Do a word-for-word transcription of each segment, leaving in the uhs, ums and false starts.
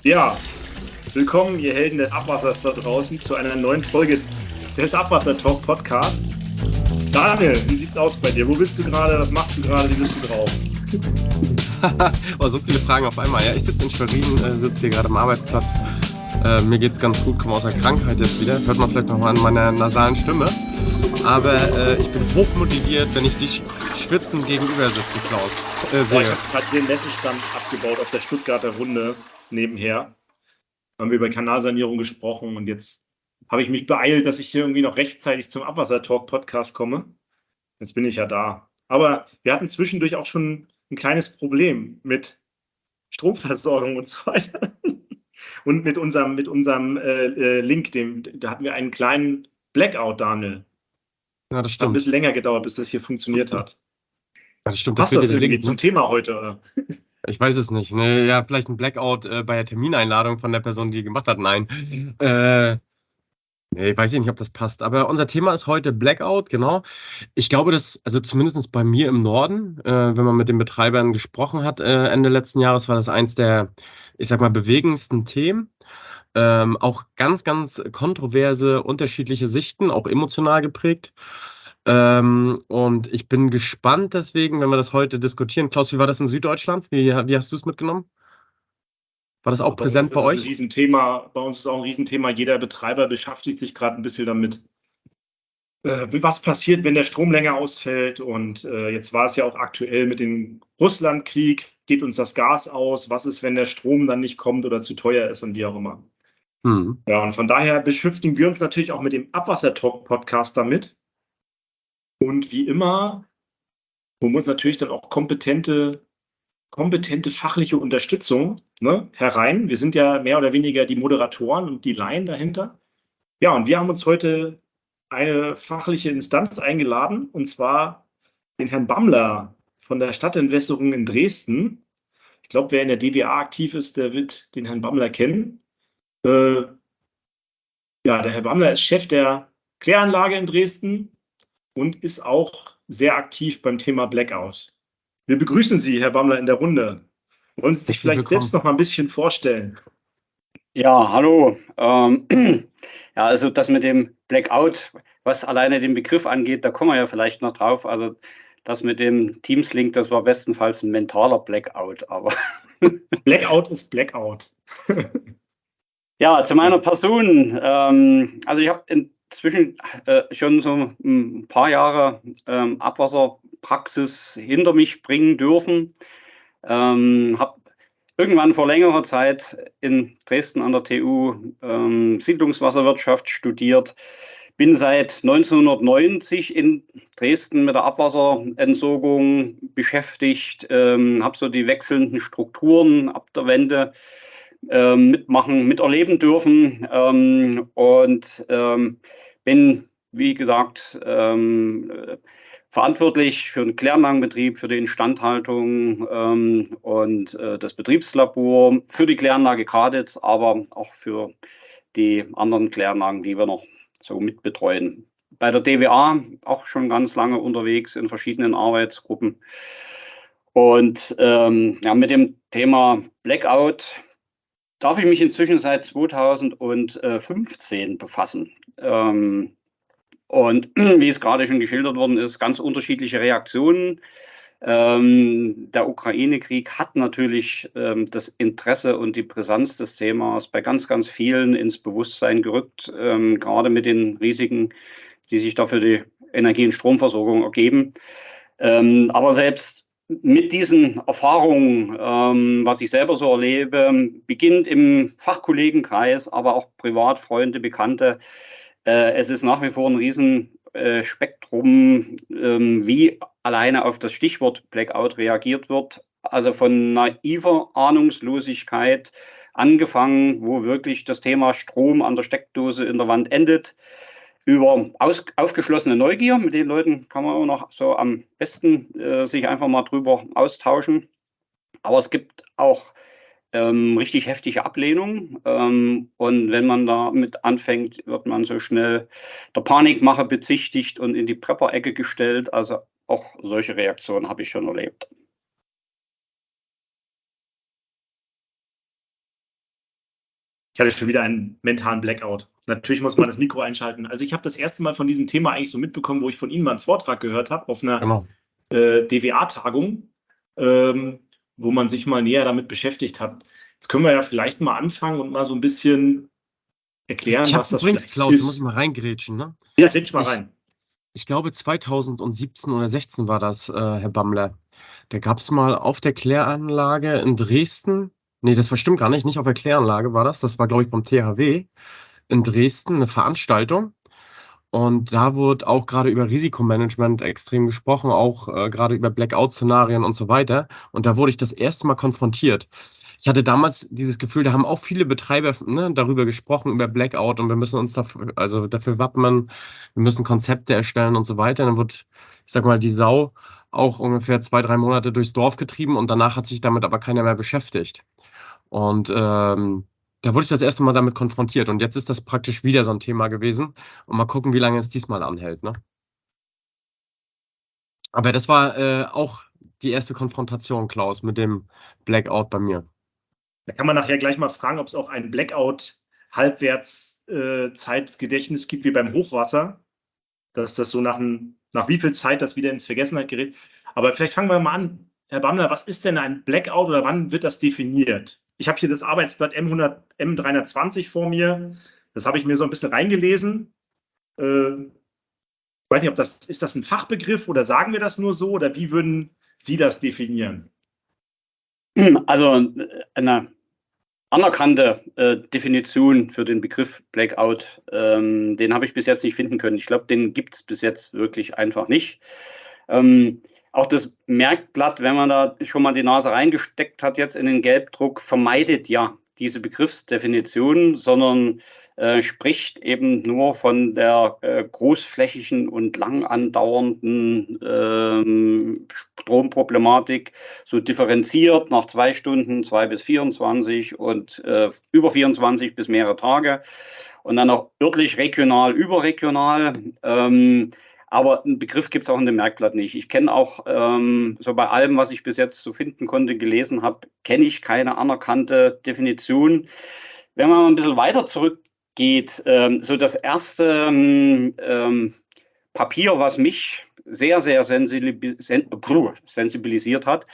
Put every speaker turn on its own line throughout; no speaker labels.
Ja, willkommen, ihr Helden des Abwassers da draußen, zu einer neuen Folge des Abwasser Talk Podcast. Daniel, wie sieht's aus bei dir? Wo bist du gerade? Was machst du gerade? Wie bist du drauf?
Oh, so viele Fragen auf einmal. Ja, ich sitze in Schwerin, äh, sitze hier gerade am Arbeitsplatz. Äh, mir geht's ganz gut, komme aus der Krankheit jetzt wieder. Hört man vielleicht noch mal an meiner nasalen Stimme. Aber äh, ich bin hochmotiviert, wenn ich dich schwitzend gegenüber sitze, Klaus. Äh,
Boah, ich
sehe.
habe gerade den Messestand abgebaut auf der Stuttgarter Runde nebenher. Haben wir über Kanalsanierung gesprochen und jetzt habe ich mich beeilt, dass ich hier irgendwie noch rechtzeitig zum Abwasser Talk Podcast komme. Jetzt bin ich ja da. Aber wir hatten zwischendurch auch schon ein kleines Problem mit Stromversorgung und so weiter. Und mit unserem, mit unserem äh, äh, Link, dem, da hatten wir einen kleinen Blackout, Daniel.
Ja, das
Hat ein
stimmt.
bisschen länger gedauert, bis das hier funktioniert hat.
Ja, das stimmt, da
Passt
fehlt dir
das
der
irgendwie
Link,
zum
ne?
Thema heute, oder?
Ich weiß es nicht. Ne, ja, vielleicht ein Blackout äh, bei der Termineinladung von der Person, die gemacht hat. Nein. Äh, nee, ich weiß nicht, ob das passt. Aber unser Thema ist heute Blackout, genau. Ich glaube, dass, also zumindest bei mir im Norden, äh, wenn man mit den Betreibern gesprochen hat, äh, Ende letzten Jahres, war das eins der, ich sag mal, bewegendsten Themen. Ähm, auch ganz, ganz kontroverse, unterschiedliche Sichten, auch emotional geprägt. Ähm, und ich bin gespannt deswegen, wenn wir das heute diskutieren. Klaus, wie war das in Süddeutschland? Wie, wie hast du es mitgenommen? War das auch
Bei uns
präsent
ist
bei
es ein
euch?
Riesenthema. Bei uns ist auch ein Riesenthema. Jeder Betreiber beschäftigt sich gerade ein bisschen damit, äh, was passiert, wenn der Strom länger ausfällt. Und äh, jetzt war es ja auch aktuell mit dem Russlandkrieg. Geht uns das Gas aus? Was ist, wenn der Strom dann nicht kommt oder zu teuer ist und wie auch immer?
Hm.
Ja, und von daher beschäftigen wir uns natürlich auch mit dem Abwasser-Talk-Podcast damit. Und wie immer holen wir uns natürlich dann auch kompetente, kompetente fachliche Unterstützung, ne, herein. Wir sind ja mehr oder weniger die Moderatoren und die Laien dahinter. Ja, und wir haben uns heute eine fachliche Instanz eingeladen, und zwar den Herrn Bammler von der Stadtentwässerung in Dresden. Ich glaube, wer in der D W A aktiv ist, der wird den Herrn Bammler kennen. Äh, ja, der Herr Bammler ist Chef der Kläranlage in Dresden und ist auch sehr aktiv beim Thema Blackout. Wir begrüßen Sie, Herr Bammler, in der Runde. Wollen Sie sich
Herzlich
vielleicht selbst
willkommen.
noch mal ein bisschen vorstellen?
Ja, hallo. Ähm, ja, also das mit dem Blackout, was alleine den Begriff angeht, da kommen wir ja vielleicht noch drauf. Also das mit dem Teams-Link, das war bestenfalls ein mentaler Blackout. Aber
Blackout ist Blackout.
ja, zu meiner Person. Ähm, also ich habe inzwischen äh, schon so ein paar Jahre ähm, Abwasserpraxis hinter mich bringen dürfen. Ähm, habe irgendwann vor längerer Zeit in Dresden an der T U ähm, Siedlungswasserwirtschaft studiert, bin seit neunzehnhundertneunzig in Dresden mit der Abwasserentsorgung beschäftigt, ähm, habe so die wechselnden Strukturen ab der Wende ähm, mitmachen, miterleben dürfen ähm, und ähm, bin, wie gesagt, ähm, verantwortlich für den Kläranlagenbetrieb, für die Instandhaltung ähm, und äh, das Betriebslabor, für die Kläranlage Graditz, aber auch für die anderen Kläranlagen, die wir noch so mitbetreuen. Bei der D W A auch schon ganz lange unterwegs in verschiedenen Arbeitsgruppen. Und ähm, ja, mit dem Thema Blackout darf ich mich inzwischen seit zweitausendfünfzehn befassen. Ähm, und wie es gerade schon geschildert worden ist, ganz unterschiedliche Reaktionen. Ähm, der Ukraine-Krieg hat natürlich ähm, das Interesse und die Brisanz des Themas bei ganz, ganz vielen ins Bewusstsein gerückt, ähm, gerade mit den Risiken, die sich da für die Energie- und Stromversorgung ergeben. Ähm, aber selbst mit diesen Erfahrungen, ähm, was ich selber so erlebe, beginnt im Fachkollegenkreis, aber auch privat, Freunde, Bekannte. Äh, es ist nach wie vor ein Riesenspektrum, ähm, wie alleine auf das Stichwort Blackout reagiert wird. Also von naiver Ahnungslosigkeit angefangen, wo wirklich das Thema Strom an der Steckdose in der Wand endet, über aus, aufgeschlossene Neugier. Mit den Leuten kann man auch noch so am besten äh, sich einfach mal drüber austauschen. Aber es gibt auch ähm, richtig heftige Ablehnung. Ähm, und wenn man damit anfängt, wird man so schnell der Panikmache bezichtigt und in die Prepper-Ecke gestellt. Also auch solche Reaktionen habe ich schon erlebt.
Ich hatte schon wieder einen mentalen Blackout. Natürlich muss man das Mikro einschalten. Also ich habe das erste Mal von diesem Thema eigentlich so mitbekommen, wo ich von Ihnen mal einen Vortrag gehört habe auf einer
Genau.
äh, D W A-Tagung, ähm, wo man sich mal näher damit beschäftigt hat. Jetzt können wir ja vielleicht mal anfangen und mal so ein bisschen erklären,
Ich habe
was das
übrigens,
vielleicht
Klaus, da muss ich
ist.
mal reingrätschen, ne?
Ja, klingt mal
Ich,
rein.
ich glaube zweitausendsiebzehn oder sechzehn war das, äh, Herr Bammler. Da gab es mal auf der Kläranlage in Dresden, nee, das war stimmt gar nicht, nicht auf der Kläranlage war das, das war, glaube ich, beim T H W in Dresden eine Veranstaltung. Und da wurde auch gerade über Risikomanagement extrem gesprochen, auch äh, gerade über Blackout-Szenarien und so weiter. Und da wurde ich das erste Mal konfrontiert. Ich hatte damals dieses Gefühl, da haben auch viele Betreiber, ne, darüber gesprochen, über Blackout und wir müssen uns dafür, also dafür wappnen, wir müssen Konzepte erstellen und so weiter. Dann wird, ich sag mal, die Sau auch ungefähr zwei, drei Monate durchs Dorf getrieben und danach hat sich damit aber keiner mehr beschäftigt. Und ähm, da wurde ich das erste Mal damit konfrontiert und jetzt ist das praktisch wieder so ein Thema gewesen. Und mal gucken, wie lange es diesmal anhält, ne? Aber das war äh, auch die erste Konfrontation, Klaus, mit dem Blackout bei mir.
Da kann man nachher gleich mal fragen, ob es auch ein Blackout-Halbwerts-Zeitgedächtnis gibt wie beim Hochwasser, dass das so nach, ein, nach wie viel Zeit das wieder ins Vergessenheit gerät. Aber vielleicht fangen wir mal an. Herr Bammler, was ist denn ein Blackout oder wann wird das definiert? Ich habe hier das Arbeitsblatt M hundert, M dreihundertzwanzig vor mir. Das habe ich mir so ein bisschen reingelesen. Äh, ich weiß nicht, ob das, ist das ein Fachbegriff oder sagen wir das nur so oder wie würden Sie das definieren?
Also eine anerkannte äh, Definition für den Begriff Blackout, ähm, den habe ich bis jetzt nicht finden können. Ich glaube, den gibt es bis jetzt wirklich einfach nicht. Ähm, auch das Merkblatt, wenn man da schon mal die Nase reingesteckt hat, jetzt in den Gelbdruck, vermeidet ja diese Begriffsdefinition, sondern äh, spricht eben nur von der äh, großflächigen und lang andauernden ähm, Stromproblematik, so differenziert nach zwei Stunden, zwei bis vierundzwanzig und äh, über vierundzwanzig bis mehrere Tage und dann auch örtlich, regional, überregional. Ähm, aber einen Begriff gibt es auch in dem Merkblatt nicht. Ich kenne auch, ähm, so bei allem, was ich bis jetzt so finden konnte, gelesen habe, kenne ich keine anerkannte Definition. Wenn man mal ein bisschen weiter zurückgeht, ähm, so das erste ähm, Papier, was mich sehr, sehr sensibilisiert hat,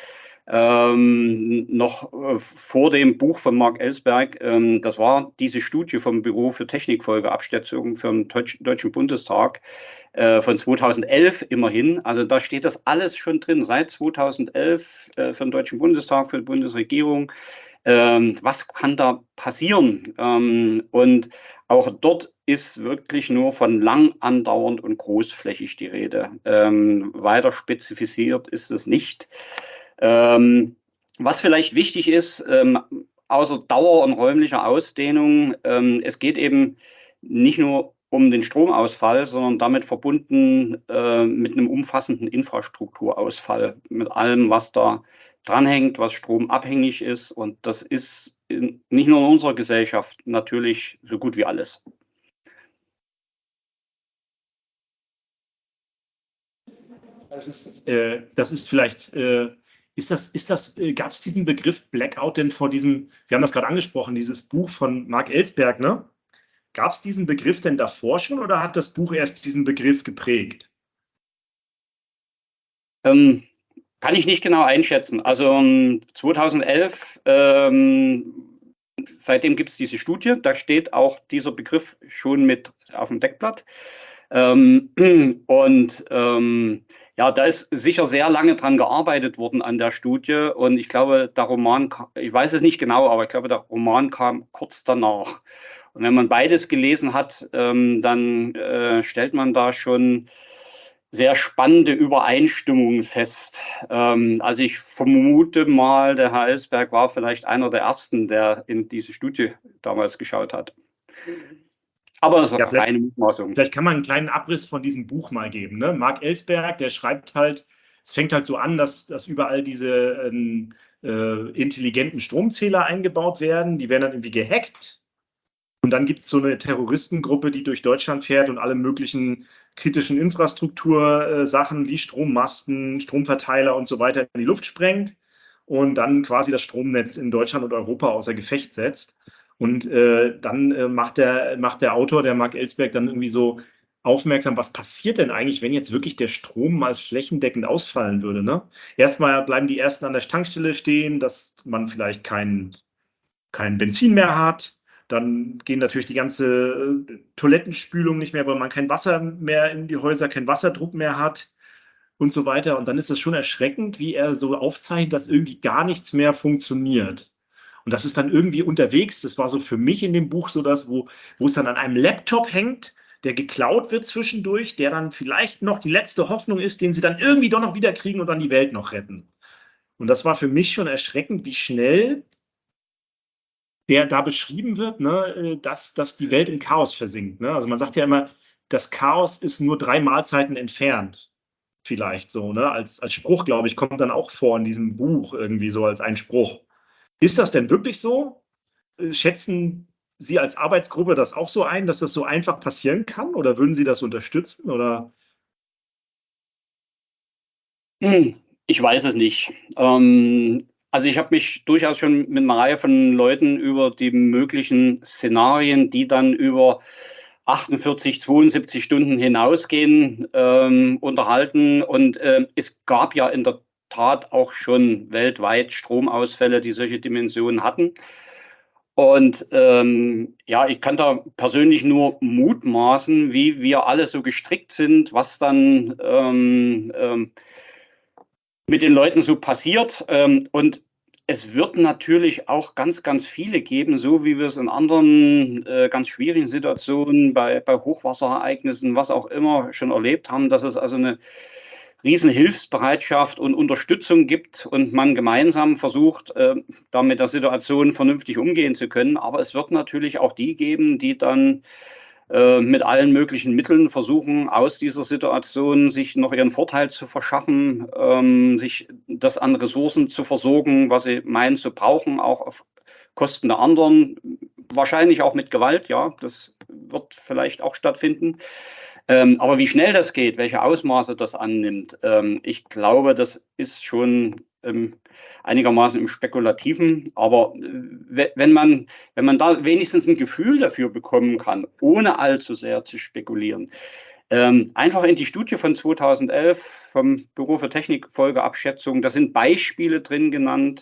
ähm, noch äh, vor dem Buch von Mark Ellsberg, ähm, das war diese Studie vom Büro für Technikfolgeabschätzung für den Deutsch, Deutschen Bundestag äh, von zweitausendelf immerhin. Also da steht das alles schon drin, seit zweitausendelf äh, für den Deutschen Bundestag, für die Bundesregierung. Ähm, was kann da passieren? Ähm, und auch dort ist wirklich nur von lang andauernd und großflächig die Rede. Ähm, weiter spezifiziert ist es nicht. Ähm, was vielleicht wichtig ist, ähm, außer Dauer und räumlicher Ausdehnung, ähm, es geht eben nicht nur um den Stromausfall, sondern damit verbunden äh, mit einem umfassenden Infrastrukturausfall, mit allem, was da dranhängt, was stromabhängig ist. Und das ist in, nicht nur in unserer Gesellschaft natürlich so gut wie alles.
Das ist, äh, das ist vielleicht, äh, ist das, ist das, äh, gab es diesen Begriff Blackout denn vor diesem, Sie haben das gerade angesprochen, dieses Buch von Mark Ellsberg, ne? Gab es diesen Begriff denn davor schon oder hat das Buch erst diesen Begriff geprägt?
Ähm, kann ich nicht genau einschätzen. Also um, zweitausendelf, ähm, seitdem gibt es diese Studie, da steht auch dieser Begriff schon mit auf dem Deckblatt. Ähm, und ähm, ja, da ist sicher sehr lange dran gearbeitet worden an der Studie. Und ich glaube, der Roman, ich weiß es nicht genau, aber ich glaube, der Roman kam kurz danach. Und wenn man beides gelesen hat, ähm, dann äh, stellt man da schon sehr spannende Übereinstimmungen fest. Ähm, also ich vermute mal, der Herr Ellsberg war vielleicht einer der Ersten, der in diese Studie damals geschaut hat. Aber das ist
Ja,
auch reine Mutmaßung.
Vielleicht kann man einen kleinen Abriss von diesem Buch mal geben. Ne? Mark Ellsberg, der schreibt halt, es fängt halt so an, dass, dass überall diese ähm, äh, intelligenten Stromzähler eingebaut werden. Die werden dann irgendwie gehackt. Und dann gibt es so eine Terroristengruppe, die durch Deutschland fährt und alle möglichen kritischen Infrastruktursachen äh, wie Strommasten, Stromverteiler und so weiter in die Luft sprengt und dann quasi das Stromnetz in Deutschland und Europa außer Gefecht setzt. Und äh, dann äh, macht, der, macht der Autor, der Mark Ellsberg, dann irgendwie so aufmerksam, was passiert denn eigentlich, wenn jetzt wirklich der Strom mal flächendeckend ausfallen würde, ne? Erstmal bleiben die Ersten an der Tankstelle stehen, dass man vielleicht kein, kein Benzin mehr hat. Dann gehen natürlich die ganze äh, Toilettenspülung nicht mehr, weil man kein Wasser mehr in die Häuser, keinen Wasserdruck mehr hat und so weiter. Und dann ist es schon erschreckend, wie er so aufzeichnet, dass irgendwie gar nichts mehr funktioniert. Und das ist dann irgendwie unterwegs. Das war so für mich in dem Buch so das, wo, wo es dann an einem Laptop hängt, der geklaut wird zwischendurch, der dann vielleicht noch die letzte Hoffnung ist, den sie dann irgendwie doch noch wiederkriegen und dann die Welt noch retten. Und das war für mich schon erschreckend, wie schnell der da beschrieben wird, ne, dass, dass die Welt im Chaos versinkt. Ne? Also man sagt ja immer, das Chaos ist nur drei Mahlzeiten entfernt. Vielleicht so, ne? Als, als Spruch, glaube ich, kommt dann auch vor in diesem Buch irgendwie so als ein Spruch. Ist das denn wirklich so? Schätzen Sie als Arbeitsgruppe das auch so ein, dass das so einfach passieren kann? Oder würden Sie das unterstützen? Oder?
Ich weiß es nicht. Ähm, also ich habe mich durchaus schon mit einer Reihe von Leuten über die möglichen Szenarien, die dann über achtundvierzig, zweiundsiebzig Stunden hinausgehen, ähm, unterhalten. Und äh, es gab ja in der Tat auch schon weltweit Stromausfälle, die solche Dimensionen hatten. Und ähm, ja, ich kann da persönlich nur mutmaßen, wie wir alle so gestrickt sind, was dann ähm, ähm, mit den Leuten so passiert. Ähm, und es wird natürlich auch ganz, ganz viele geben, so wie wir es in anderen äh, ganz schwierigen Situationen, bei, bei Hochwasserereignissen, was auch immer, schon erlebt haben, dass es also eine riesen Hilfsbereitschaft und Unterstützung gibt und man gemeinsam versucht, äh, da mit der Situation vernünftig umgehen zu können. Aber es wird natürlich auch die geben, die dann äh, mit allen möglichen Mitteln versuchen, aus dieser Situation sich noch ihren Vorteil zu verschaffen, ähm, sich das an Ressourcen zu versorgen, was sie meinen zu brauchen, auch auf Kosten der anderen, wahrscheinlich auch mit Gewalt, ja, das wird vielleicht auch stattfinden. Ähm, aber wie schnell das geht, welche Ausmaße das annimmt, ähm, ich glaube, das ist schon ähm, einigermaßen im Spekulativen. Aber äh, wenn man, wenn man da wenigstens ein Gefühl dafür bekommen kann, ohne allzu sehr zu spekulieren, ähm, einfach in die Studie von zweitausendelf vom Büro für Technikfolgeabschätzung, da sind Beispiele drin genannt,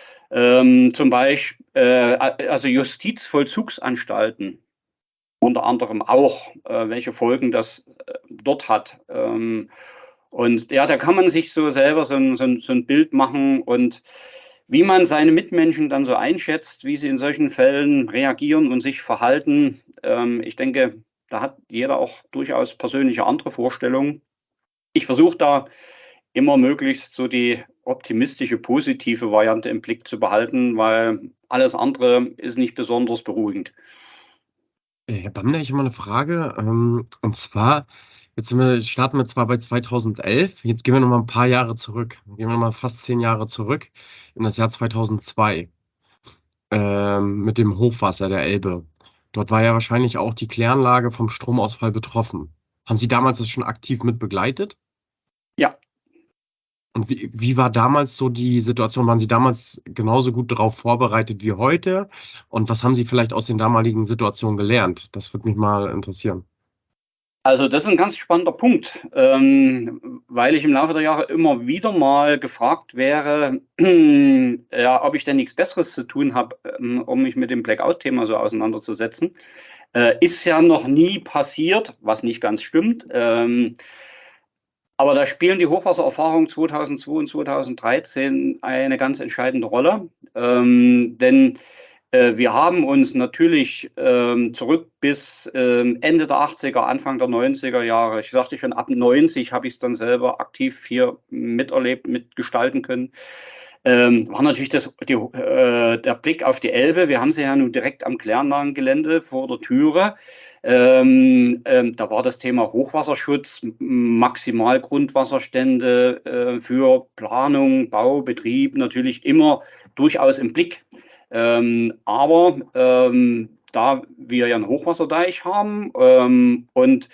ähm, zum Beispiel äh, also Justizvollzugsanstalten. Unter anderem auch, äh, welche Folgen das äh, dort hat. Ähm, und ja, da kann man sich so selber so ein, so, ein, so ein Bild machen und wie man seine Mitmenschen dann so einschätzt, wie sie in solchen Fällen reagieren und sich verhalten. Ähm, ich denke, da hat jeder auch durchaus persönliche andere Vorstellungen. Ich versuche da immer möglichst so die optimistische, positive Variante im Blick zu behalten, weil alles andere ist nicht besonders beruhigend.
Herr Bamler, ich habe mal eine Frage. Ähm, und zwar, jetzt sind wir, starten wir zwar bei zweitausendelf, jetzt gehen wir noch mal ein paar Jahre zurück. Gehen wir noch mal fast zehn Jahre zurück in das Jahr zweitausendzwei ähm, mit dem Hochwasser der Elbe. Dort war ja wahrscheinlich auch die Kläranlage vom Stromausfall betroffen. Haben Sie damals das schon aktiv mit begleitet?
Ja.
Und wie, wie war damals so die Situation? Waren Sie damals genauso gut darauf vorbereitet wie heute? Und was haben Sie vielleicht aus den damaligen Situationen gelernt? Das würde mich mal interessieren.
Also das ist ein ganz spannender Punkt, ähm, weil ich im Laufe der Jahre immer wieder mal gefragt wäre, ja, ob ich denn nichts Besseres zu tun habe, ähm, um mich mit dem Blackout-Thema so auseinanderzusetzen. Äh, ist ja noch nie passiert, was nicht ganz stimmt. Ähm, aber da spielen die Hochwassererfahrungen zweitausendzwei und zweitausenddreizehn eine ganz entscheidende Rolle. Ähm, denn äh, wir haben uns natürlich ähm, zurück bis ähm, Ende der achtziger, Anfang der neunziger Jahre, ich sagte schon, ab neunzig habe ich es dann selber aktiv hier miterlebt, mitgestalten können. Ähm, war natürlich das, die, äh, der Blick auf die Elbe. Wir haben sie ja nun direkt am Kläranlagengelände vor der Türe. Ähm, ähm, da war das Thema Hochwasserschutz, Maximalgrundwasserstände äh, für Planung, Bau, Betrieb natürlich immer durchaus im Blick. Ähm, aber ähm, da wir ja einen Hochwasserdeich haben ähm, und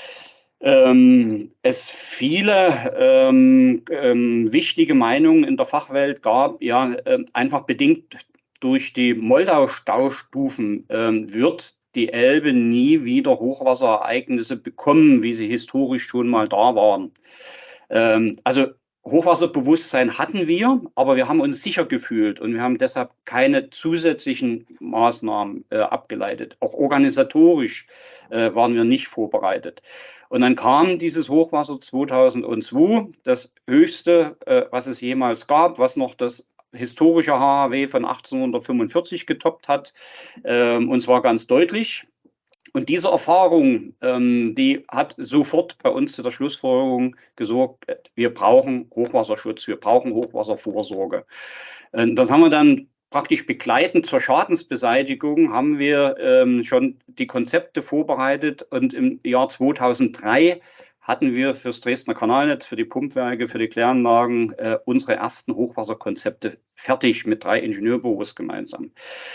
ähm, es viele ähm, ähm, wichtige Meinungen in der Fachwelt gab, ja, äh, einfach bedingt durch die Moldau-Staustufen ähm, wird die Elbe nie wieder Hochwasserereignisse bekommen, wie sie historisch schon mal da waren. Ähm, also Hochwasserbewusstsein hatten wir, aber wir haben uns sicher gefühlt und wir haben deshalb keine zusätzlichen Maßnahmen äh, abgeleitet. Auch organisatorisch äh, waren wir nicht vorbereitet. Und dann kam dieses Hochwasser zweitausendzwei, das höchste, äh, was es jemals gab, was noch das historische H H W von achtzehnhundertfünfundvierzig getoppt hat, ähm, und zwar ganz deutlich. Und diese Erfahrung, ähm, die hat sofort bei uns zu der Schlussfolgerung gesorgt, wir brauchen Hochwasserschutz, wir brauchen Hochwasservorsorge. Und das haben wir dann praktisch begleitend zur Schadensbeseitigung, haben wir ähm, schon die Konzepte vorbereitet und im Jahr zweitausenddrei hatten wir fürs Dresdner Kanalnetz, für die Pumpwerke, für die Kläranlagen äh, unsere ersten Hochwasserkonzepte fertig mit drei Ingenieurbüros gemeinsam.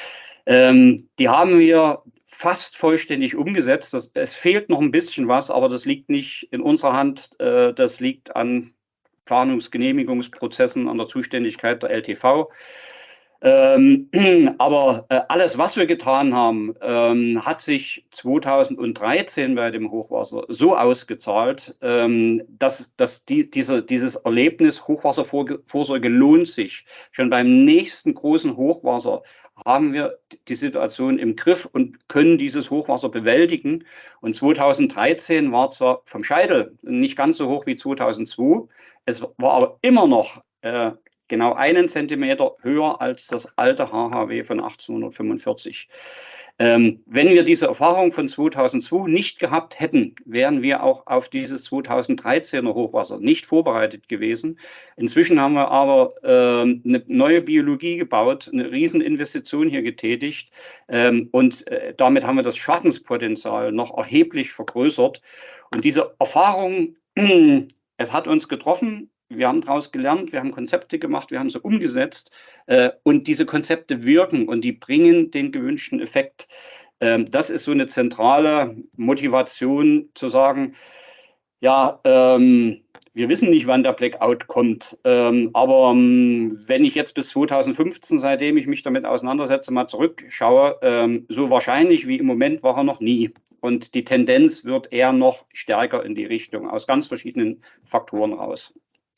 Ähm, die haben wir fast vollständig umgesetzt. Das, es fehlt noch ein bisschen was, aber das liegt nicht in unserer Hand. Äh, das liegt an Planungsgenehmigungsprozessen, an der Zuständigkeit der L T V. Ähm, aber äh, alles, was wir getan haben, ähm, hat sich zweitausenddreizehn bei dem Hochwasser so ausgezahlt, ähm, dass, dass die, diese, dieses Erlebnis Hochwasservorsorge lohnt sich. Schon beim nächsten großen Hochwasser haben wir die Situation im Griff und können dieses Hochwasser bewältigen. Und zweitausenddreizehn war zwar vom Scheitel nicht ganz so hoch wie zweitausendzwei, es war aber immer noch äh, genau einen Zentimeter höher als das alte H H W von achtzehnhundertfünfundvierzig. Ähm, wenn wir diese Erfahrung von zweitausendzwei nicht gehabt hätten, wären wir auch auf dieses zweitausenddreizehner Hochwasser nicht vorbereitet gewesen. Inzwischen haben wir aber äh, eine neue Biologie gebaut, eine Rieseninvestition hier getätigt ähm, und äh, damit haben wir das Schadenspotenzial noch erheblich vergrößert. Und diese Erfahrung, äh, es hat uns getroffen. Wir haben daraus gelernt, wir haben Konzepte gemacht, wir haben sie umgesetzt äh, und diese Konzepte wirken und die bringen den gewünschten Effekt. Ähm, das ist so eine zentrale Motivation zu sagen, ja, ähm, wir wissen nicht, wann der Blackout kommt, ähm, aber ähm, wenn ich jetzt bis zweitausendfünfzehn, seitdem ich mich damit auseinandersetze, mal zurückschaue, ähm, so wahrscheinlich wie im Moment war er noch nie. Und die Tendenz wird eher noch stärker in die Richtung, aus ganz verschiedenen Faktoren raus.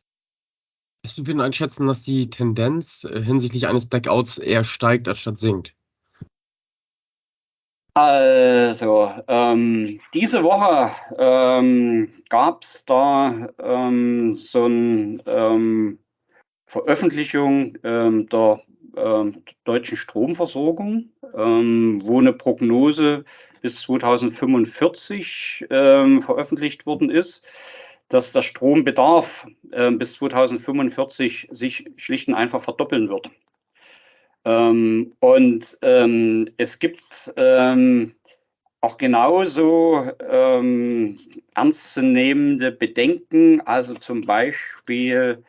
Ich würde einschätzen, dass die Tendenz äh, hinsichtlich eines Blackouts eher steigt, anstatt sinkt.
Also, ähm, diese Woche ähm, gab es da ähm, so eine ähm, Veröffentlichung ähm, der ähm, deutschen Stromversorgung, ähm, wo eine Prognose bis zweitausendfünfundvierzig ähm, veröffentlicht worden ist, dass der Strombedarf äh, bis zweitausendfünfundvierzig sich schlicht und einfach verdoppeln wird. Ähm, und ähm, es gibt ähm, auch genauso ähm, ernstzunehmende Bedenken. Also zum Beispiel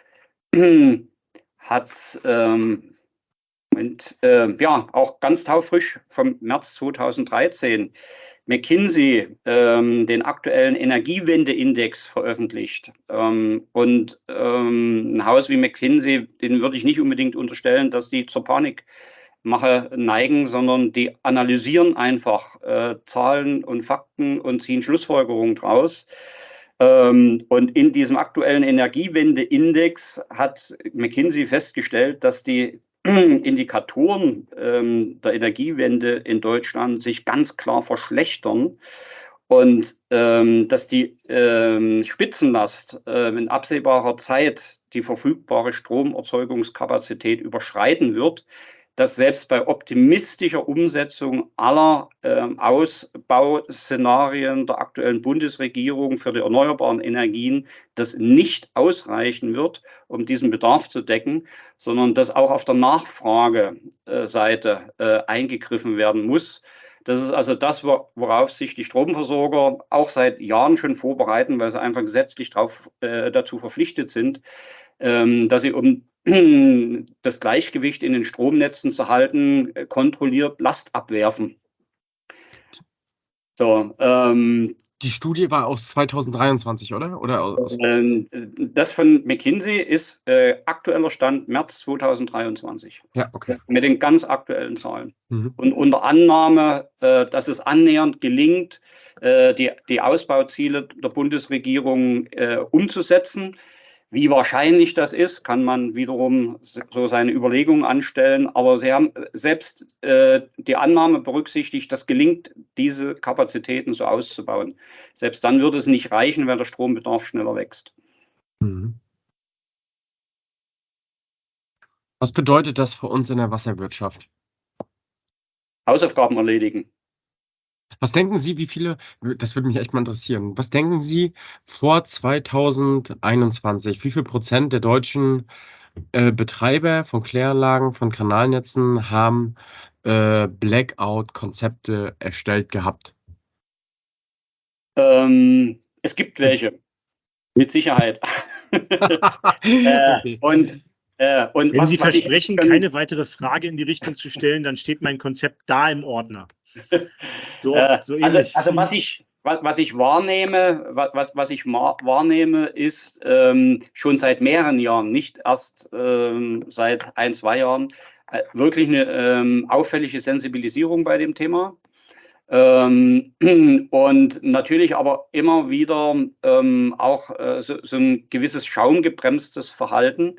hat ähm, und, äh, ja auch ganz taufrisch vom März zweitausenddreizehn McKinsey ähm, den aktuellen Energiewendeindex veröffentlicht. Ähm, und ähm, ein Haus wie McKinsey, den würde ich nicht unbedingt unterstellen, dass die zur Panikmache neigen, sondern die analysieren einfach äh, Zahlen und Fakten und ziehen Schlussfolgerungen draus. Ähm, und in diesem aktuellen Energiewendeindex hat McKinsey festgestellt, dass die Indikatoren ähm, der Energiewende in Deutschland sich ganz klar verschlechtern und ähm, dass die ähm, Spitzenlast äh, in absehbarer Zeit die verfügbare Stromerzeugungskapazität überschreiten wird, dass selbst bei optimistischer Umsetzung aller ähm, Ausbauszenarien der aktuellen Bundesregierung für die erneuerbaren Energien das nicht ausreichen wird, um diesen Bedarf zu decken, sondern dass auch auf der Nachfrageseite äh, eingegriffen werden muss. Das ist also das, worauf sich die Stromversorger auch seit Jahren schon vorbereiten, weil sie einfach gesetzlich drauf, äh, dazu verpflichtet sind, ähm, dass sie um das Gleichgewicht in den Stromnetzen zu halten, kontrolliert Last abwerfen. So, ähm,
die Studie war aus zweitausenddreiundzwanzig, oder? Oder aus
Ähm, Das von McKinsey ist äh, aktueller Stand März zweitausenddreiundzwanzig.
Ja, okay.
Mit den ganz aktuellen Zahlen.
Mhm.
Und unter Annahme, äh, dass es annähernd gelingt, äh, die, die Ausbauziele der Bundesregierung äh, umzusetzen. Wie wahrscheinlich das ist, kann man wiederum so seine Überlegungen anstellen. Aber sie haben selbst äh, die Annahme berücksichtigt, dass gelingt, diese Kapazitäten so auszubauen. Selbst dann würde es nicht reichen, wenn der Strombedarf schneller wächst.
Mhm. Was bedeutet das für uns in der Wasserwirtschaft?
Hausaufgaben erledigen.
Was denken Sie, wie viele, das würde mich echt mal interessieren, was denken Sie vor zweitausendeinundzwanzig, wie viel Prozent der deutschen äh, Betreiber von Kläranlagen, von Kanalnetzen haben äh, Blackout-Konzepte erstellt gehabt?
Ähm, es gibt welche, mit Sicherheit.
Okay.
äh, und äh, und
Wenn
was,
Sie
was ich
versprechen,
schon,
keine weitere Frage in die Richtung zu stellen, dann steht mein Konzept da im Ordner. So,
äh,
so
also,
ähnlich.
also was ich was, was ich wahrnehme, was, was ich wahrnehme, ist ähm, schon seit mehreren Jahren, nicht erst ähm, seit ein, zwei Jahren, äh, wirklich eine ähm, auffällige Sensibilisierung bei dem Thema. Ähm, und natürlich aber immer wieder ähm, auch äh, so, so ein gewisses schaumgebremstes Verhalten,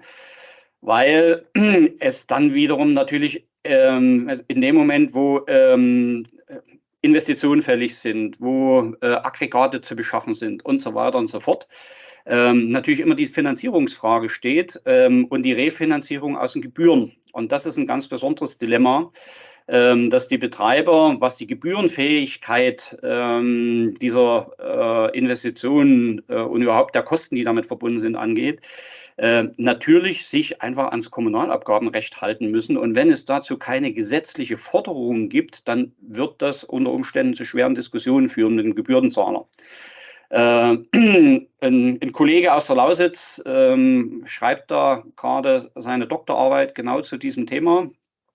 weil es dann wiederum natürlich ähm, in dem Moment, wo ähm, Investitionen fällig sind, wo äh, Aggregate zu beschaffen sind und so weiter und so fort, ähm, natürlich immer die Finanzierungsfrage steht ähm, und die Refinanzierung aus den Gebühren. Und das ist ein ganz besonderes Dilemma, ähm, dass die Betreiber, was die Gebührenfähigkeit ähm, dieser äh, Investitionen äh, und überhaupt der Kosten, die damit verbunden sind, angeht, äh, natürlich sich einfach ans Kommunalabgabenrecht halten müssen. Und wenn es dazu keine gesetzliche Forderung gibt, dann wird das unter Umständen zu schweren Diskussionen führen mit dem Gebührenzahler. Äh, ein, ein Kollege aus der Lausitz ähm, schreibt da gerade seine Doktorarbeit genau zu diesem Thema.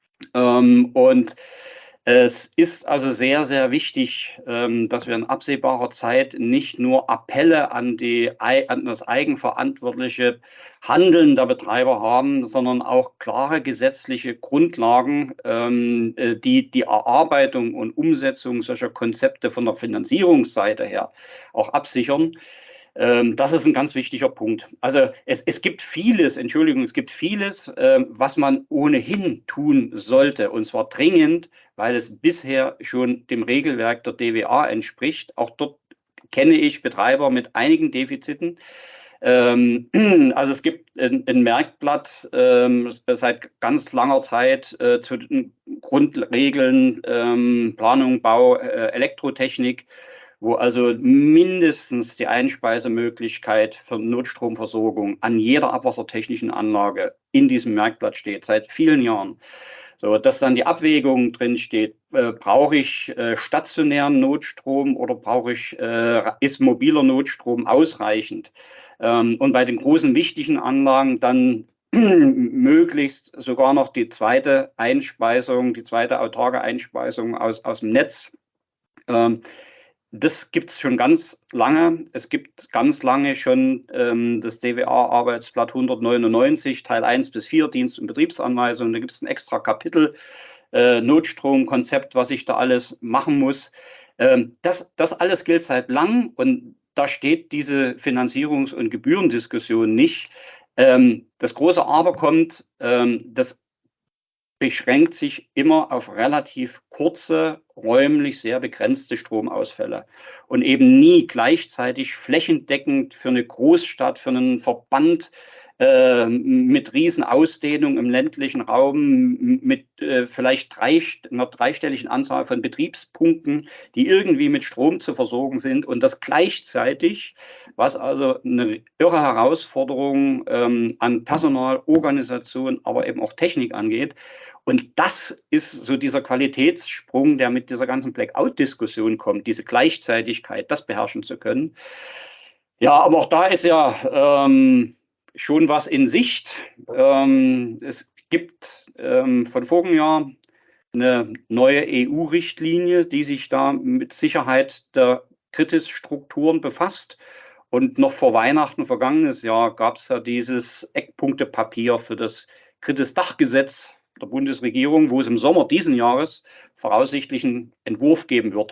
Ähm, und es ist also sehr, sehr wichtig, ähm, dass wir in absehbarer Zeit nicht nur Appelle an, die, an das eigenverantwortliche Handeln der Betreiber haben, sondern auch klare gesetzliche Grundlagen, ähm, die die Erarbeitung und Umsetzung solcher Konzepte von der Finanzierungsseite her auch absichern. Das ist ein ganz wichtiger Punkt. Also es, es gibt vieles, Entschuldigung, es gibt vieles, äh, was man ohnehin tun sollte, und zwar dringend, weil es bisher schon dem Regelwerk der D W A entspricht. Auch dort kenne ich Betreiber mit einigen Defiziten. Ähm, also es gibt ein, ein Merkblatt ähm, seit ganz langer Zeit äh, zu den Grundregeln ähm, Planung, Bau, äh, Elektrotechnik, wo also mindestens die Einspeisemöglichkeit für Notstromversorgung an jeder abwassertechnischen Anlage in diesem Merkblatt steht, seit vielen Jahren. So, dass dann die Abwägung drin steht, äh, brauche ich äh, stationären Notstrom oder brauche ich, äh, ist mobiler Notstrom ausreichend? Ähm, und bei den großen wichtigen Anlagen dann möglichst sogar noch die zweite Einspeisung, die zweite autarke Einspeisung aus, aus dem Netz. Ähm, Das gibt es schon ganz lange. Es gibt ganz lange schon ähm, das D W A-Arbeitsblatt hundertneunundneunzig, Teil eins bis vier, Dienst- und Betriebsanweisung. Da gibt es ein extra Kapitel, äh, Notstromkonzept, was ich da alles machen muss. Ähm, das, das alles gilt seit langem, und da steht diese Finanzierungs- und Gebührendiskussion nicht. Ähm, das große Aber kommt, ähm, das beschränkt sich immer auf relativ kurze, räumlich sehr begrenzte Stromausfälle und eben nie gleichzeitig flächendeckend für eine Großstadt, für einen Verband äh, mit Riesenausdehnung im ländlichen Raum, mit äh, vielleicht drei, einer dreistelligen Anzahl von Betriebspunkten, die irgendwie mit Strom zu versorgen sind, und das gleichzeitig, was also eine irre Herausforderung ähm, an Personal, Organisation, aber eben auch Technik angeht. Und das ist so dieser Qualitätssprung, der mit dieser ganzen Blackout-Diskussion kommt, diese Gleichzeitigkeit, das beherrschen zu können. Ja, aber auch da ist ja ähm, schon was in Sicht. Ähm, es gibt ähm, von vorigen Jahr eine neue E U-Richtlinie, die sich da mit Sicherheit der Kritis-Strukturen befasst. Und noch vor Weihnachten vergangenes Jahr gab es ja dieses Eckpunktepapier für das Kritis-Dachgesetz der Bundesregierung, wo es im Sommer diesen Jahres voraussichtlich einen Entwurf geben wird.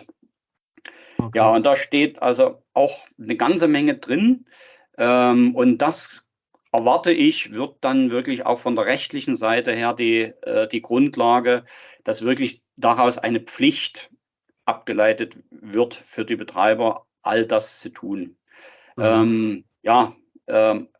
Okay.
Ja, und da steht also auch eine ganze Menge drin. Ähm, und das erwarte ich, wird dann wirklich auch von der rechtlichen Seite her die, äh, die Grundlage, dass wirklich daraus eine Pflicht abgeleitet wird für die Betreiber, all das zu tun.
Mhm.
Ähm, ja, ähm,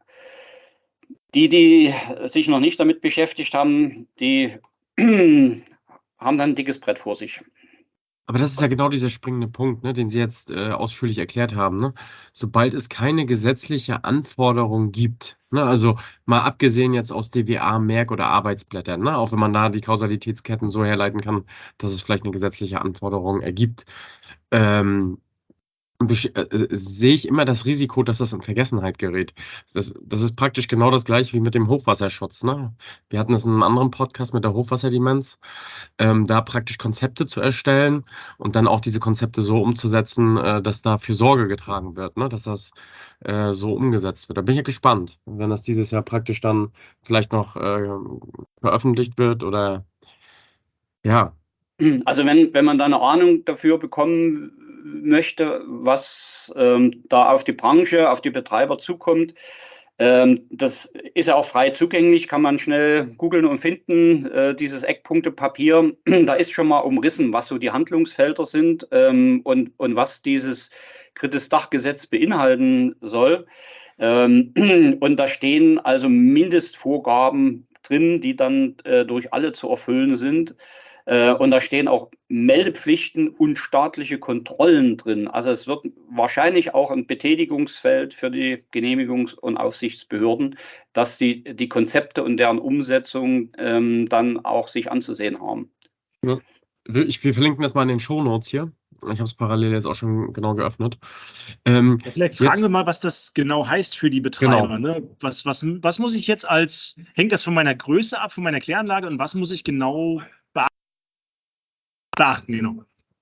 die, die sich noch nicht damit beschäftigt haben, die haben dann ein dickes Brett vor sich.
Aber das ist ja genau dieser springende Punkt, ne, den Sie jetzt äh, ausführlich erklärt haben. Ne? Sobald es keine gesetzliche Anforderung gibt, ne, also mal abgesehen jetzt aus D W A, Merk- oder Arbeitsblättern, ne, auch wenn man da die Kausalitätsketten so herleiten kann, dass es vielleicht eine gesetzliche Anforderung ergibt, ähm, besch- äh, äh, sehe ich immer das Risiko, dass das in Vergessenheit gerät. Das, das ist praktisch genau das gleiche wie mit dem Hochwasserschutz. Ne? Wir hatten es in einem anderen Podcast mit der Hochwasserdemenz, ähm, da praktisch Konzepte zu erstellen und dann auch diese Konzepte so umzusetzen, äh, dass dafür Sorge getragen wird, ne? Dass das äh, so umgesetzt wird. Da bin ich ja gespannt, wenn das dieses Jahr praktisch dann vielleicht noch äh, veröffentlicht wird oder ja.
Also wenn, wenn man da eine Ahnung dafür bekommen möchte, was ähm, da auf die Branche, auf die Betreiber zukommt, ähm, das ist ja auch frei zugänglich, kann man schnell googeln und finden, äh, dieses Eckpunktepapier. Da ist schon mal umrissen, was so die Handlungsfelder sind ähm, und, und was dieses Kritis-Dachgesetz beinhalten soll. Ähm, und da stehen also Mindestvorgaben drin, die dann äh, durch alle zu erfüllen sind. Äh, und da stehen auch Meldepflichten und staatliche Kontrollen drin. Also es wird wahrscheinlich auch ein Betätigungsfeld für die Genehmigungs- und Aufsichtsbehörden, dass die, die Konzepte und deren Umsetzung ähm, dann auch sich anzusehen haben.
Ja. Ich, wir verlinken das mal in den Shownotes hier. Ich habe es parallel jetzt auch schon genau geöffnet. Ähm,
Ja, vielleicht fragen
jetzt,
wir mal, was das genau heißt für die Betreiber.
genau.
Ne? Was, was, was muss ich jetzt als, hängt das von meiner Größe ab, von meiner Kläranlage und was muss ich genau beachten? Genau.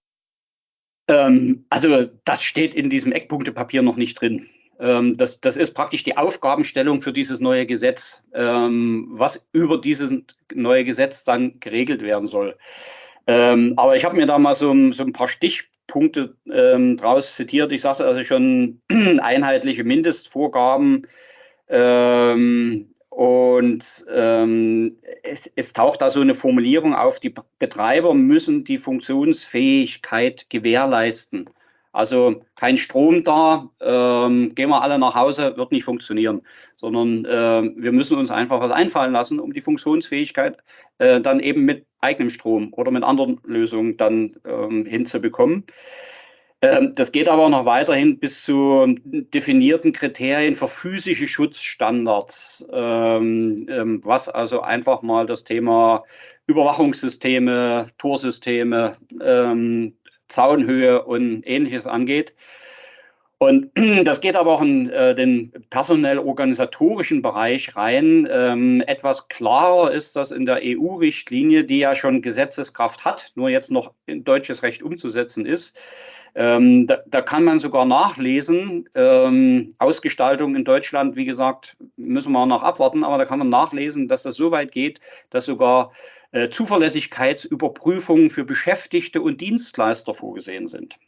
Ähm, also das steht in diesem Eckpunktepapier noch nicht drin. Ähm, das, das ist praktisch die Aufgabenstellung für dieses neue Gesetz, ähm, was über dieses neue Gesetz dann geregelt werden soll. Ähm, aber ich habe mir da mal so, so ein paar Stichpunkte ähm, draus zitiert. Ich sagte also schon einheitliche Mindestvorgaben. Ähm, und ähm, es, es taucht da so eine Formulierung auf, die Betreiber müssen die Funktionsfähigkeit gewährleisten. Also kein Strom da, ähm, gehen wir alle nach Hause, wird nicht funktionieren, sondern äh, wir müssen uns einfach was einfallen lassen, um die Funktionsfähigkeit äh, dann eben mit eigenem Strom oder mit anderen Lösungen dann ähm, hinzubekommen. Ähm, das geht aber noch weiterhin bis zu definierten Kriterien für physische Schutzstandards, ähm, ähm, was also einfach mal das Thema Überwachungssysteme, Torsysteme, ähm, Zaunhöhe und Ähnliches angeht. Und das geht aber auch in äh, den personell-organisatorischen Bereich rein. Ähm, etwas klarer ist das in der E U-Richtlinie, die ja schon Gesetzeskraft hat, nur jetzt noch in deutsches Recht umzusetzen ist. Ähm, da, da kann man sogar nachlesen. Ähm, Ausgestaltung in Deutschland, wie gesagt, müssen wir noch abwarten, aber da kann man nachlesen, dass das so weit geht, dass sogar äh, Zuverlässigkeitsüberprüfungen für Beschäftigte und Dienstleister vorgesehen sind.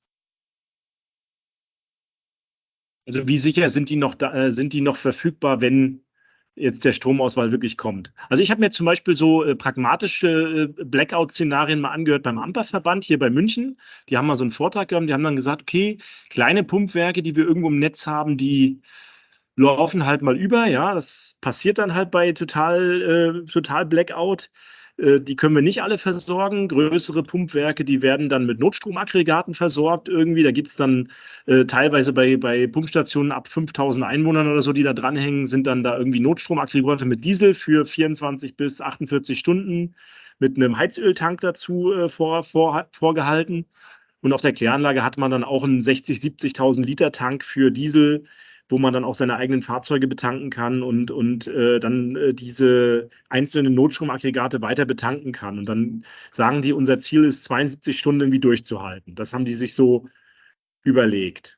Also wie sicher sind die noch da, äh, sind die noch verfügbar, wenn jetzt der Stromausfall wirklich kommt? Also ich habe mir zum Beispiel so äh, pragmatische äh, Blackout-Szenarien mal angehört beim Amperverband hier bei München. Die haben mal so einen Vortrag gehabt, die haben dann gesagt, okay, kleine Pumpwerke, die wir irgendwo im Netz haben, die laufen halt mal über, ja, das passiert dann halt bei total, äh, total Blackout. Äh, die können wir nicht alle versorgen. Größere Pumpwerke, die werden dann mit Notstromaggregaten versorgt irgendwie. Da gibt es dann äh, teilweise bei, bei Pumpstationen ab fünftausend Einwohnern oder so, die da dranhängen, sind dann da irgendwie Notstromaggregate mit Diesel für vierundzwanzig bis achtundvierzig Stunden mit einem Heizöltank dazu äh, vor, vor, vorgehalten. Und auf der Kläranlage hat man dann auch einen sechzigtausend, siebzigtausend Liter Tank für Diesel, wo man dann auch seine eigenen Fahrzeuge betanken kann und, und äh, dann äh, diese einzelnen Notstromaggregate weiter betanken kann. Und dann sagen die, unser Ziel ist zweiundsiebzig Stunden irgendwie durchzuhalten. Das haben die sich so überlegt.